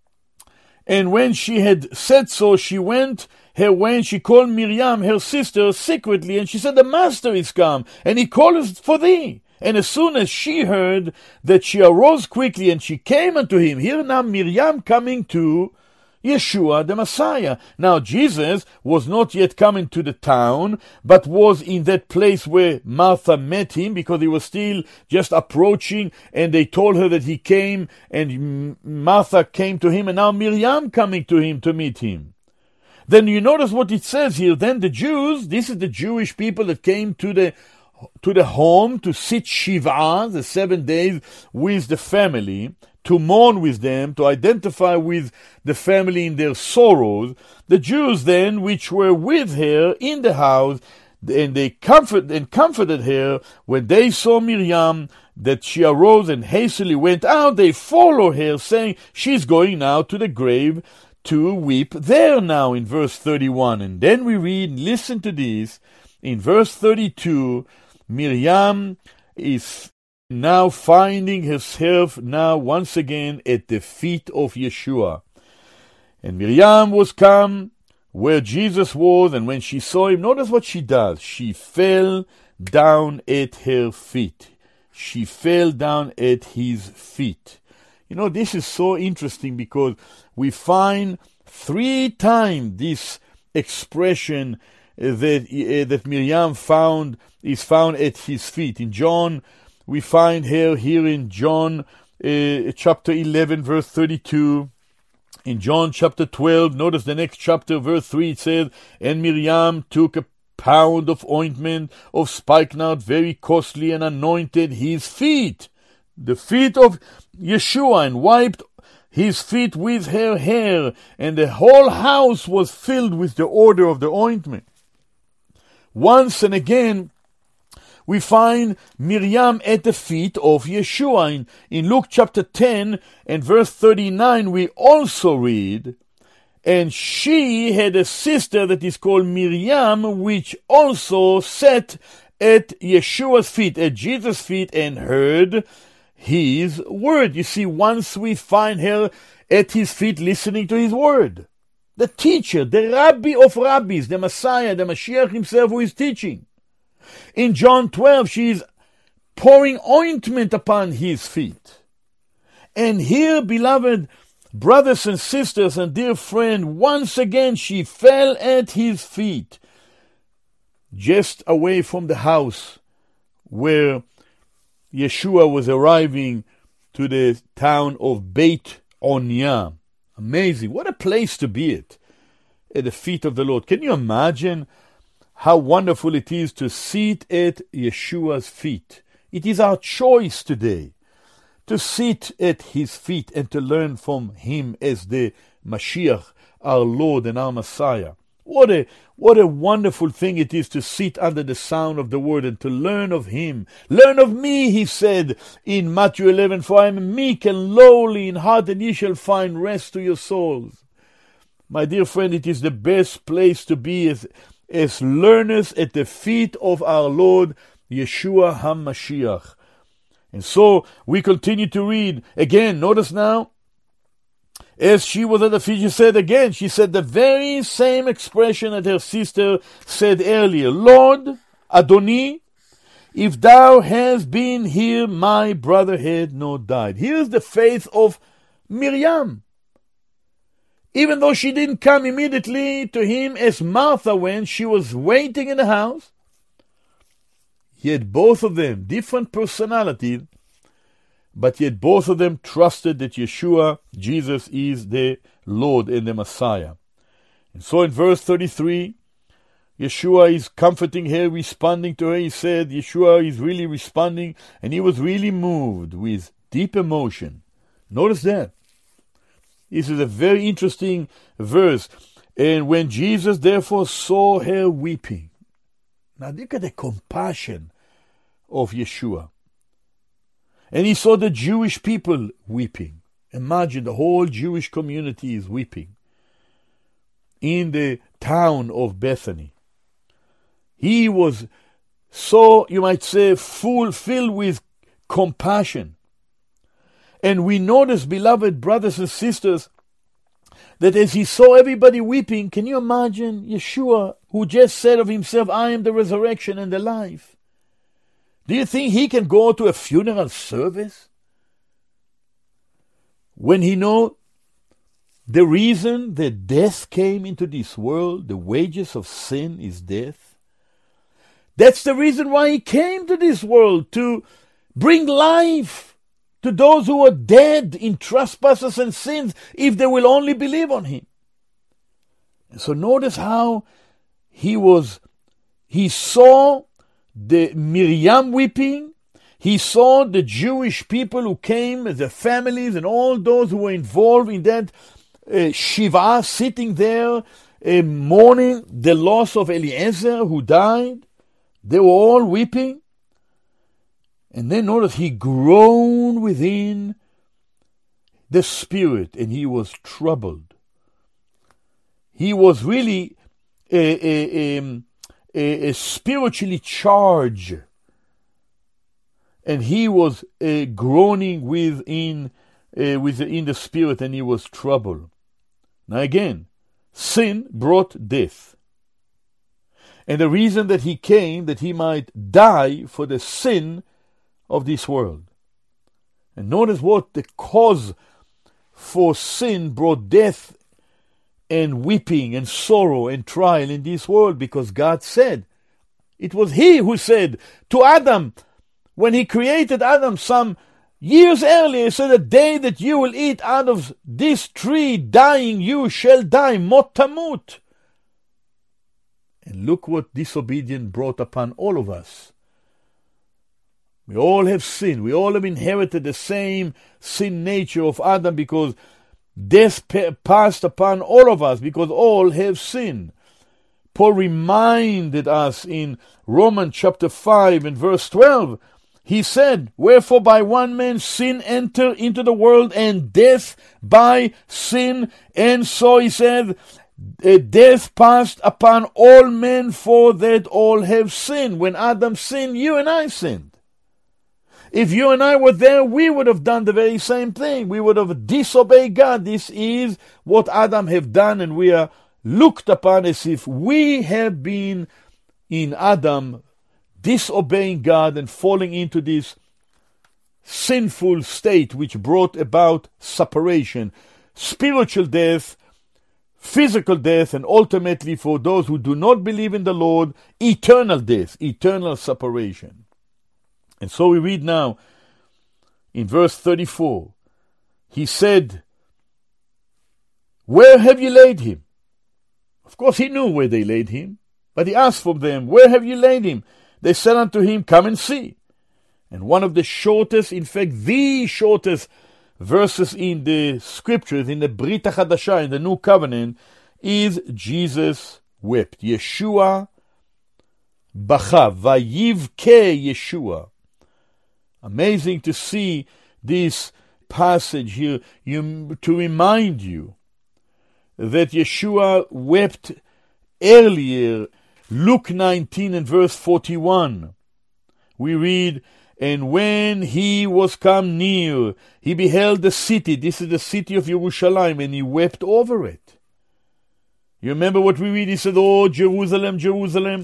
And when she had said so, she went her way, and she called Miriam, her sister, secretly. And she said, the master is come, and he calleth for thee. And as soon as she heard that, she arose quickly, and she came unto him. Here now Miriam coming to Yeshua the Messiah. Now Jesus was not yet coming to the town, but was in that place where Martha met him, because he was still just approaching, and they told her that he came, and Martha came to him, and now Miriam coming to him to meet him. Then you notice what it says here. Then the Jews, this is the Jewish people that came to the to the home to sit Shiva, the seven days with the family, to mourn with them, to identify with the family in their sorrows. The Jews then, which were with her in the house, and they comfort and comforted her, when they saw Miriam, that she arose and hastily went out, they followed her, saying, she's going now to the grave to weep there. Now in verse thirty-one. And then we read, listen to this, in verse thirty-two, Miriam is now finding herself now once again at the feet of Yeshua. And Miriam was come where Jesus was, and when she saw him, notice what she does. She fell down at her feet. She fell down at his feet. You know, this is so interesting, because we find three times this expression that uh, that Miriam found is found at his feet. In John, we find her here in John uh, chapter eleven, verse thirty-two. In John chapter twelve, notice the next chapter, verse three, it says, and Miriam took a pound of ointment of spikenard, very costly, and anointed his feet, the feet of Yeshua, and wiped his feet with her hair, and the whole house was filled with the odor of the ointment. Once and again, we find Miriam at the feet of Yeshua. In, in Luke chapter ten and verse thirty-nine, we also read, and she had a sister that is called Miriam, which also sat at Yeshua's feet, at Jesus' feet, and heard his word. You see, once we find her at his feet listening to his word. The teacher, the Rabbi of rabbis, the Messiah, the Mashiach himself who is teaching. In John twelve, she is pouring ointment upon his feet. And here, beloved brothers and sisters and dear friend, once again she fell at his feet, just away from the house where Yeshua was arriving to the town of Beit Onyah. Amazing. What a place to be at, at the feet of the Lord. Can you imagine how wonderful it is to sit at Yeshua's feet? It is our choice today to sit at his feet and to learn from him as the Mashiach, our Lord and our Messiah. What a what a wonderful thing it is to sit under the sound of the word and to learn of him. Learn of me, he said in Matthew eleven, for I am meek and lowly in heart, and ye shall find rest to your souls. My dear friend, it is the best place to be as, as learners at the feet of our Lord Yeshua HaMashiach. And so we continue to read. Again, notice now, as she was at the feet, she said again, she said the very same expression that her sister said earlier. Lord, Adoni, if thou hast been here, my brother had not died. Here's the faith of Miriam. Even though she didn't come immediately to him as Martha went, she was waiting in the house. Yet both of them, different personalities, but yet both of them trusted that Yeshua, Jesus, is the Lord and the Messiah. And so in verse thirty-three, Yeshua is comforting her, responding to her. He said Yeshua is really responding, and he was really moved with deep emotion. Notice that. This is a very interesting verse. And when Jesus therefore saw her weeping. Now look at the compassion of Yeshua. And he saw the Jewish people weeping. Imagine the whole Jewish community is weeping in the town of Bethany. He was so, you might say, full, filled with compassion. And we notice, beloved brothers and sisters, that as he saw everybody weeping, can you imagine Yeshua, who just said of himself, I am the resurrection and the life? Do you think he can go to a funeral service when he knows the reason that death came into this world, the wages of sin is death? That's the reason why he came to this world, to bring life to those who are dead in trespasses and sins, if they will only believe on him. And so notice how he was, he saw the Miriam weeping, he saw the Jewish people who came, the families and all those who were involved in that uh, Shiva, sitting there uh, mourning the loss of Eliezer who died. They were all weeping. And then notice he groaned within the spirit and he was troubled. He was really a, a, a, a, a spiritually charged. And he was uh, groaning within, uh, within the spirit and he was troubled. Now again, sin brought death. And the reason that he came, that he might die for the sin of this world. And notice what the cause for sin brought death and weeping and sorrow and trial in this world, because God said, it was he who said to Adam, when he created Adam some years earlier, he said, the day that you will eat out of this tree, dying you shall die, mot tamut. And look what disobedience brought upon all of us. We all have sinned. We all have inherited the same sin nature of Adam, because death passed upon all of us, because all have sinned. Paul reminded us in Romans chapter five and verse twelve. He said, wherefore by one man sin entered into the world, and death by sin. And so he said, death passed upon all men, for that all have sinned. When Adam sinned, you and I sinned. If you and I were there, we would have done the very same thing. We would have disobeyed God. This is what Adam have done, and we are looked upon as if we have been in Adam disobeying God and falling into this sinful state which brought about separation, spiritual death, physical death, and ultimately, for those who do not believe in the Lord, eternal death, eternal separation. And so we read now in verse thirty-four, he said, where have you laid him? Of course he knew where they laid him, but he asked from them, where have you laid him? They said unto him, come and see. And one of the shortest, in fact the shortest verses in the scriptures, in the Brit HaChadashah, in the New Covenant, is Jesus wept. Yeshua bacha, vayivke Yeshua. Amazing to see this passage here, you, to remind you that Yeshua wept earlier. Luke nineteen and verse forty-one, we read, and when he was come near, he beheld the city. This is the city of Jerusalem, and he wept over it. You remember what we read? He said, oh, Jerusalem, Jerusalem,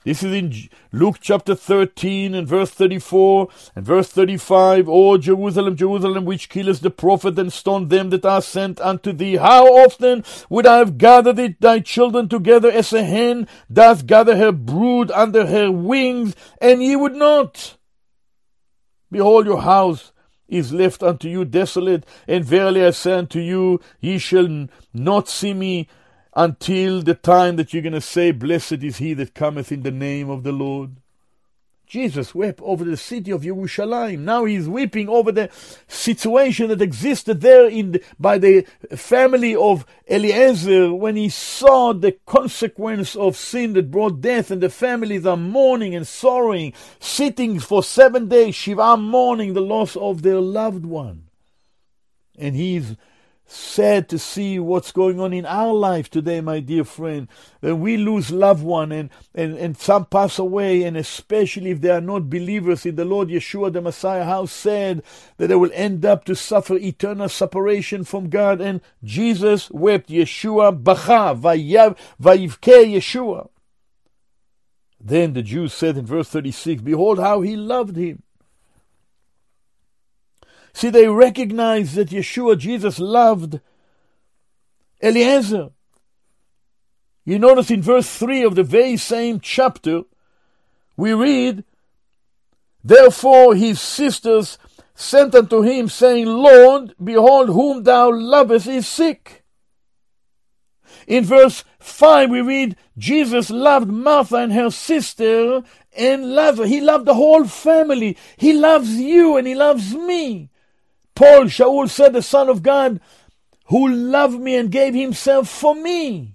This is in Luke chapter thirteen and verse thirty-four and verse thirty-five. O Jerusalem, Jerusalem, which killest the prophet and stoned them that are sent unto thee, how often would I have gathered it, thy children together as a hen doth gather her brood under her wings, and ye would not. Behold, your house is left unto you desolate, and verily I say unto you, ye shall not see me until the time that you're going to say, blessed is he that cometh in the name of the Lord. Jesus wept over the city of Jerusalem. Now he's weeping over the situation that existed there in the, by the family of Eliezer when he saw the consequence of sin that brought death, and the families are mourning and sorrowing, sitting for seven days, Shiva, mourning the loss of their loved one. And he's sad to see what's going on in our life today, my dear friend. When we lose loved one and, and, and some pass away, and especially if they are not believers in the Lord Yeshua the Messiah, how sad that they will end up to suffer eternal separation from God. And Jesus wept. Yeshua bacha, vayivke Yeshua. Then the Jews said in verse thirty-six, behold how he loved him. See, they recognized that Yeshua, Jesus, loved Eliezer. You notice in verse three of the very same chapter, we read, therefore his sisters sent unto him, saying, Lord, behold, whom thou lovest is sick. In verse five, we read, Jesus loved Martha and her sister and Lazarus. He loved the whole family. He loves you and he loves me. Paul, Shaul said, the Son of God, who loved me and gave himself for me.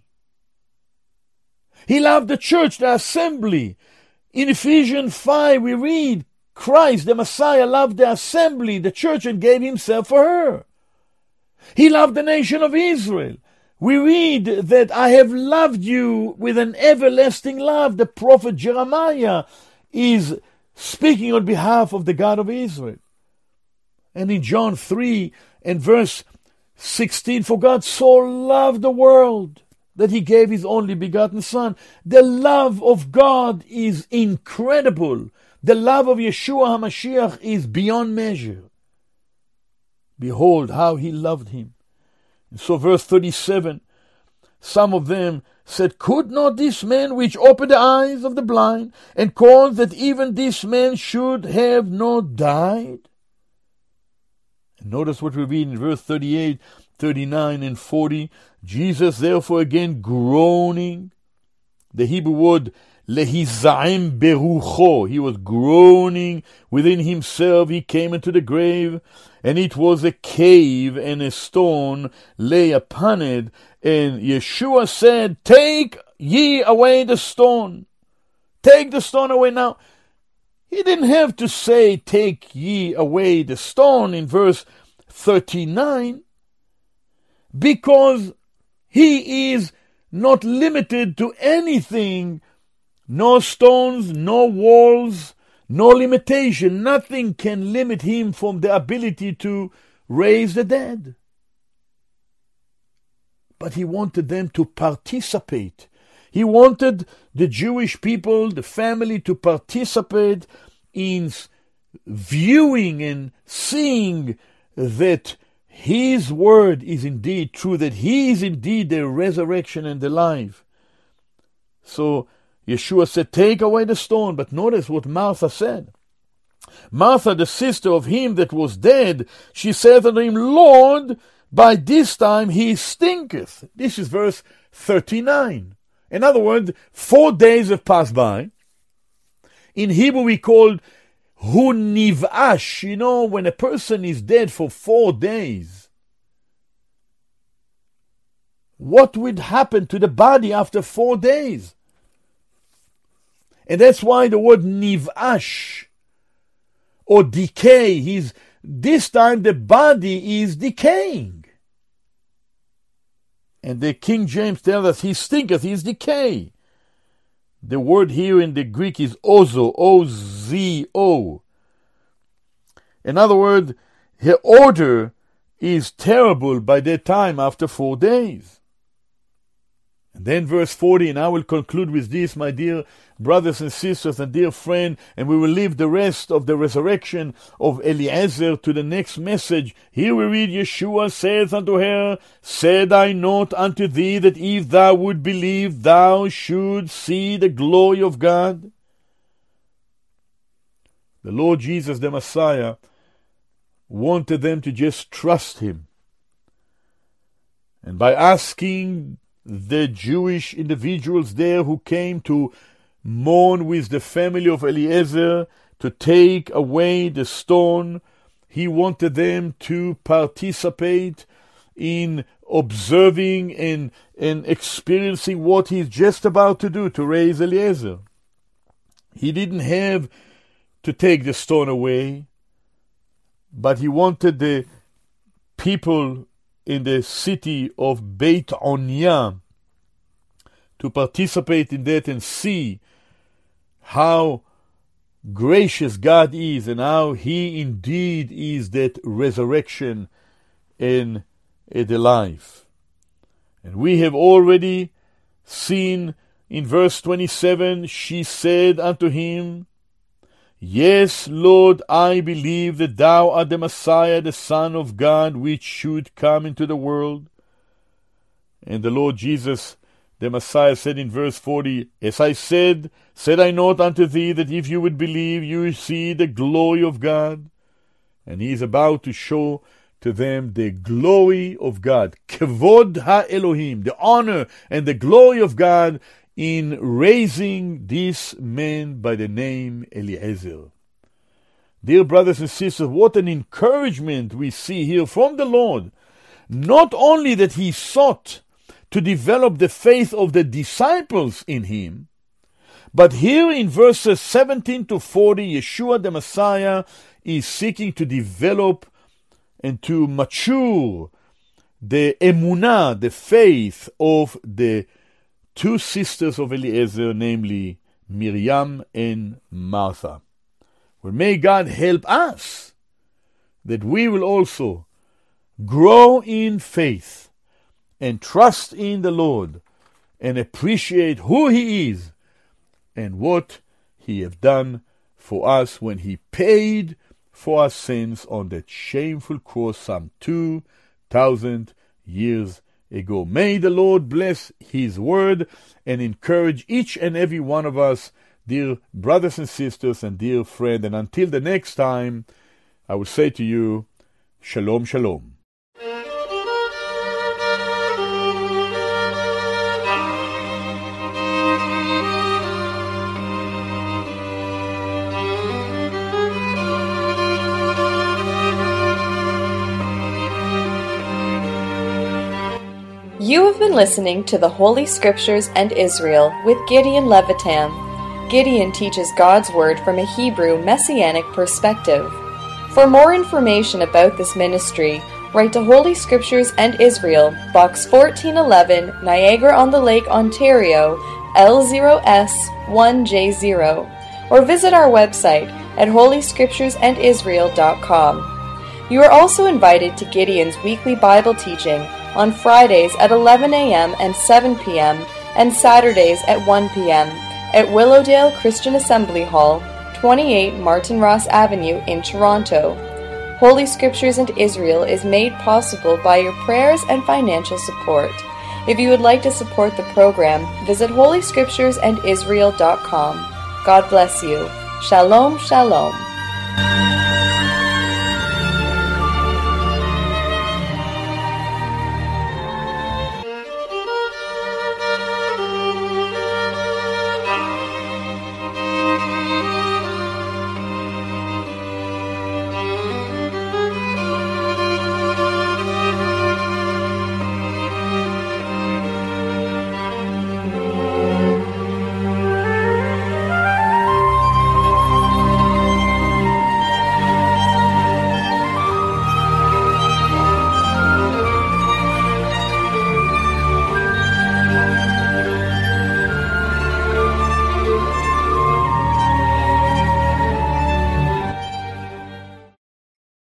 He loved the church, the assembly. In Ephesians five, we read, Christ, the Messiah, loved the assembly, the church, and gave himself for her. He loved the nation of Israel. We read that I have loved you with an everlasting love. The prophet Jeremiah is speaking on behalf of the God of Israel. And in John three and verse sixteen, for God so loved the world that he gave his only begotten Son. The love of God is incredible. The love of Yeshua HaMashiach is beyond measure. Behold how he loved him. And so verse thirty-seven, some of them said, could not this man which opened the eyes of the blind and caused that even this man should have not died? Notice what we read in verse thirty-eight, thirty-nine, and forty. Jesus, therefore, again groaning. The Hebrew word lehizaim berucho. He was groaning within himself. He came into the grave, and it was a cave, and a stone lay upon it. And Yeshua said, take ye away the stone. Take the stone away now. He didn't have to say, take ye away the stone in verse thirty-nine, because he is not limited to anything. No stones, no walls, no limitation. Nothing can limit him from the ability to raise the dead. But he wanted them to participate. He wanted the Jewish people, the family, to participate in viewing and seeing that his word is indeed true, that he is indeed the resurrection and the life. So Yeshua said, take away the stone. But notice what Martha said. Martha, the sister of him that was dead, she said unto him, Lord, by this time he stinketh. This is verse thirty-nine. In other words, four days have passed by. In Hebrew we call hu niv'ash. You know, when a person is dead for four days, what would happen to the body after four days? And that's why the word niv'ash, or decay, is this time the body is decaying. And the King James tells us he stinketh, he is decay. The word here in the Greek is ozo, O Z O. In other words, her odor is terrible by that time after four days. And then verse forty, and I will conclude with this, my dear brothers and sisters and dear friend, and we will leave the rest of the resurrection of Eliezer to the next message. Here we read, Yeshua says unto her, Said I not unto thee that if thou would believe, thou shouldst see the glory of God? The Lord Jesus, the Messiah, wanted them to just trust him. And by asking the Jewish individuals there who came to mourn with the family of Eliezer to take away the stone, he wanted them to participate in observing and, and experiencing what he's just about to do, to raise Eliezer. He didn't have to take the stone away, but he wanted the people in the city of Beit Onyah to participate in that and see how gracious God is and how he indeed is that resurrection and the life. And we have already seen in verse twenty-seven, she said unto him, Yes, Lord, I believe that thou art the Messiah, the Son of God, which should come into the world. And the Lord Jesus, the Messiah, said in verse forty, As I said, said I not unto thee, that if you would believe, you will see the glory of God? And he is about to show to them the glory of God, Kavod ha-Elohim, the honor and the glory of God, in raising this man by the name Eliezer. Dear brothers and sisters, what an encouragement we see here from the Lord. Not only that he sought to develop the faith of the disciples in him, but here in verses seventeen to forty, Yeshua the Messiah is seeking to develop and to mature the emunah, the faith of the two sisters of Eliezer, namely Miriam and Martha. Well, may God help us that we will also grow in faith and trust in the Lord and appreciate who he is and what he has done for us when he paid for our sins on that shameful cross some two thousand years ago. May the Lord bless his word and encourage each and every one of us, dear brothers and sisters and dear friend. And until the next time, I will say to you, Shalom, Shalom. You have been listening to the Holy Scriptures and Israel with Gideon Levitam. Gideon teaches God's Word from a Hebrew Messianic perspective. For more information about this ministry, write to Holy Scriptures and Israel, Box fourteen eleven, Niagara-on-the-Lake, Ontario, L zero S one J zero, or visit our website at holy scriptures and israel dot com. You are also invited to Gideon's weekly Bible teaching on Fridays at eleven a.m. and seven p.m. and Saturdays at one p.m. at Willowdale Christian Assembly Hall, twenty-eight Martin Ross Avenue in Toronto. Holy Scriptures and Israel is made possible by your prayers and financial support. If you would like to support the program, visit holy scriptures and israel dot com. God bless you. Shalom, shalom.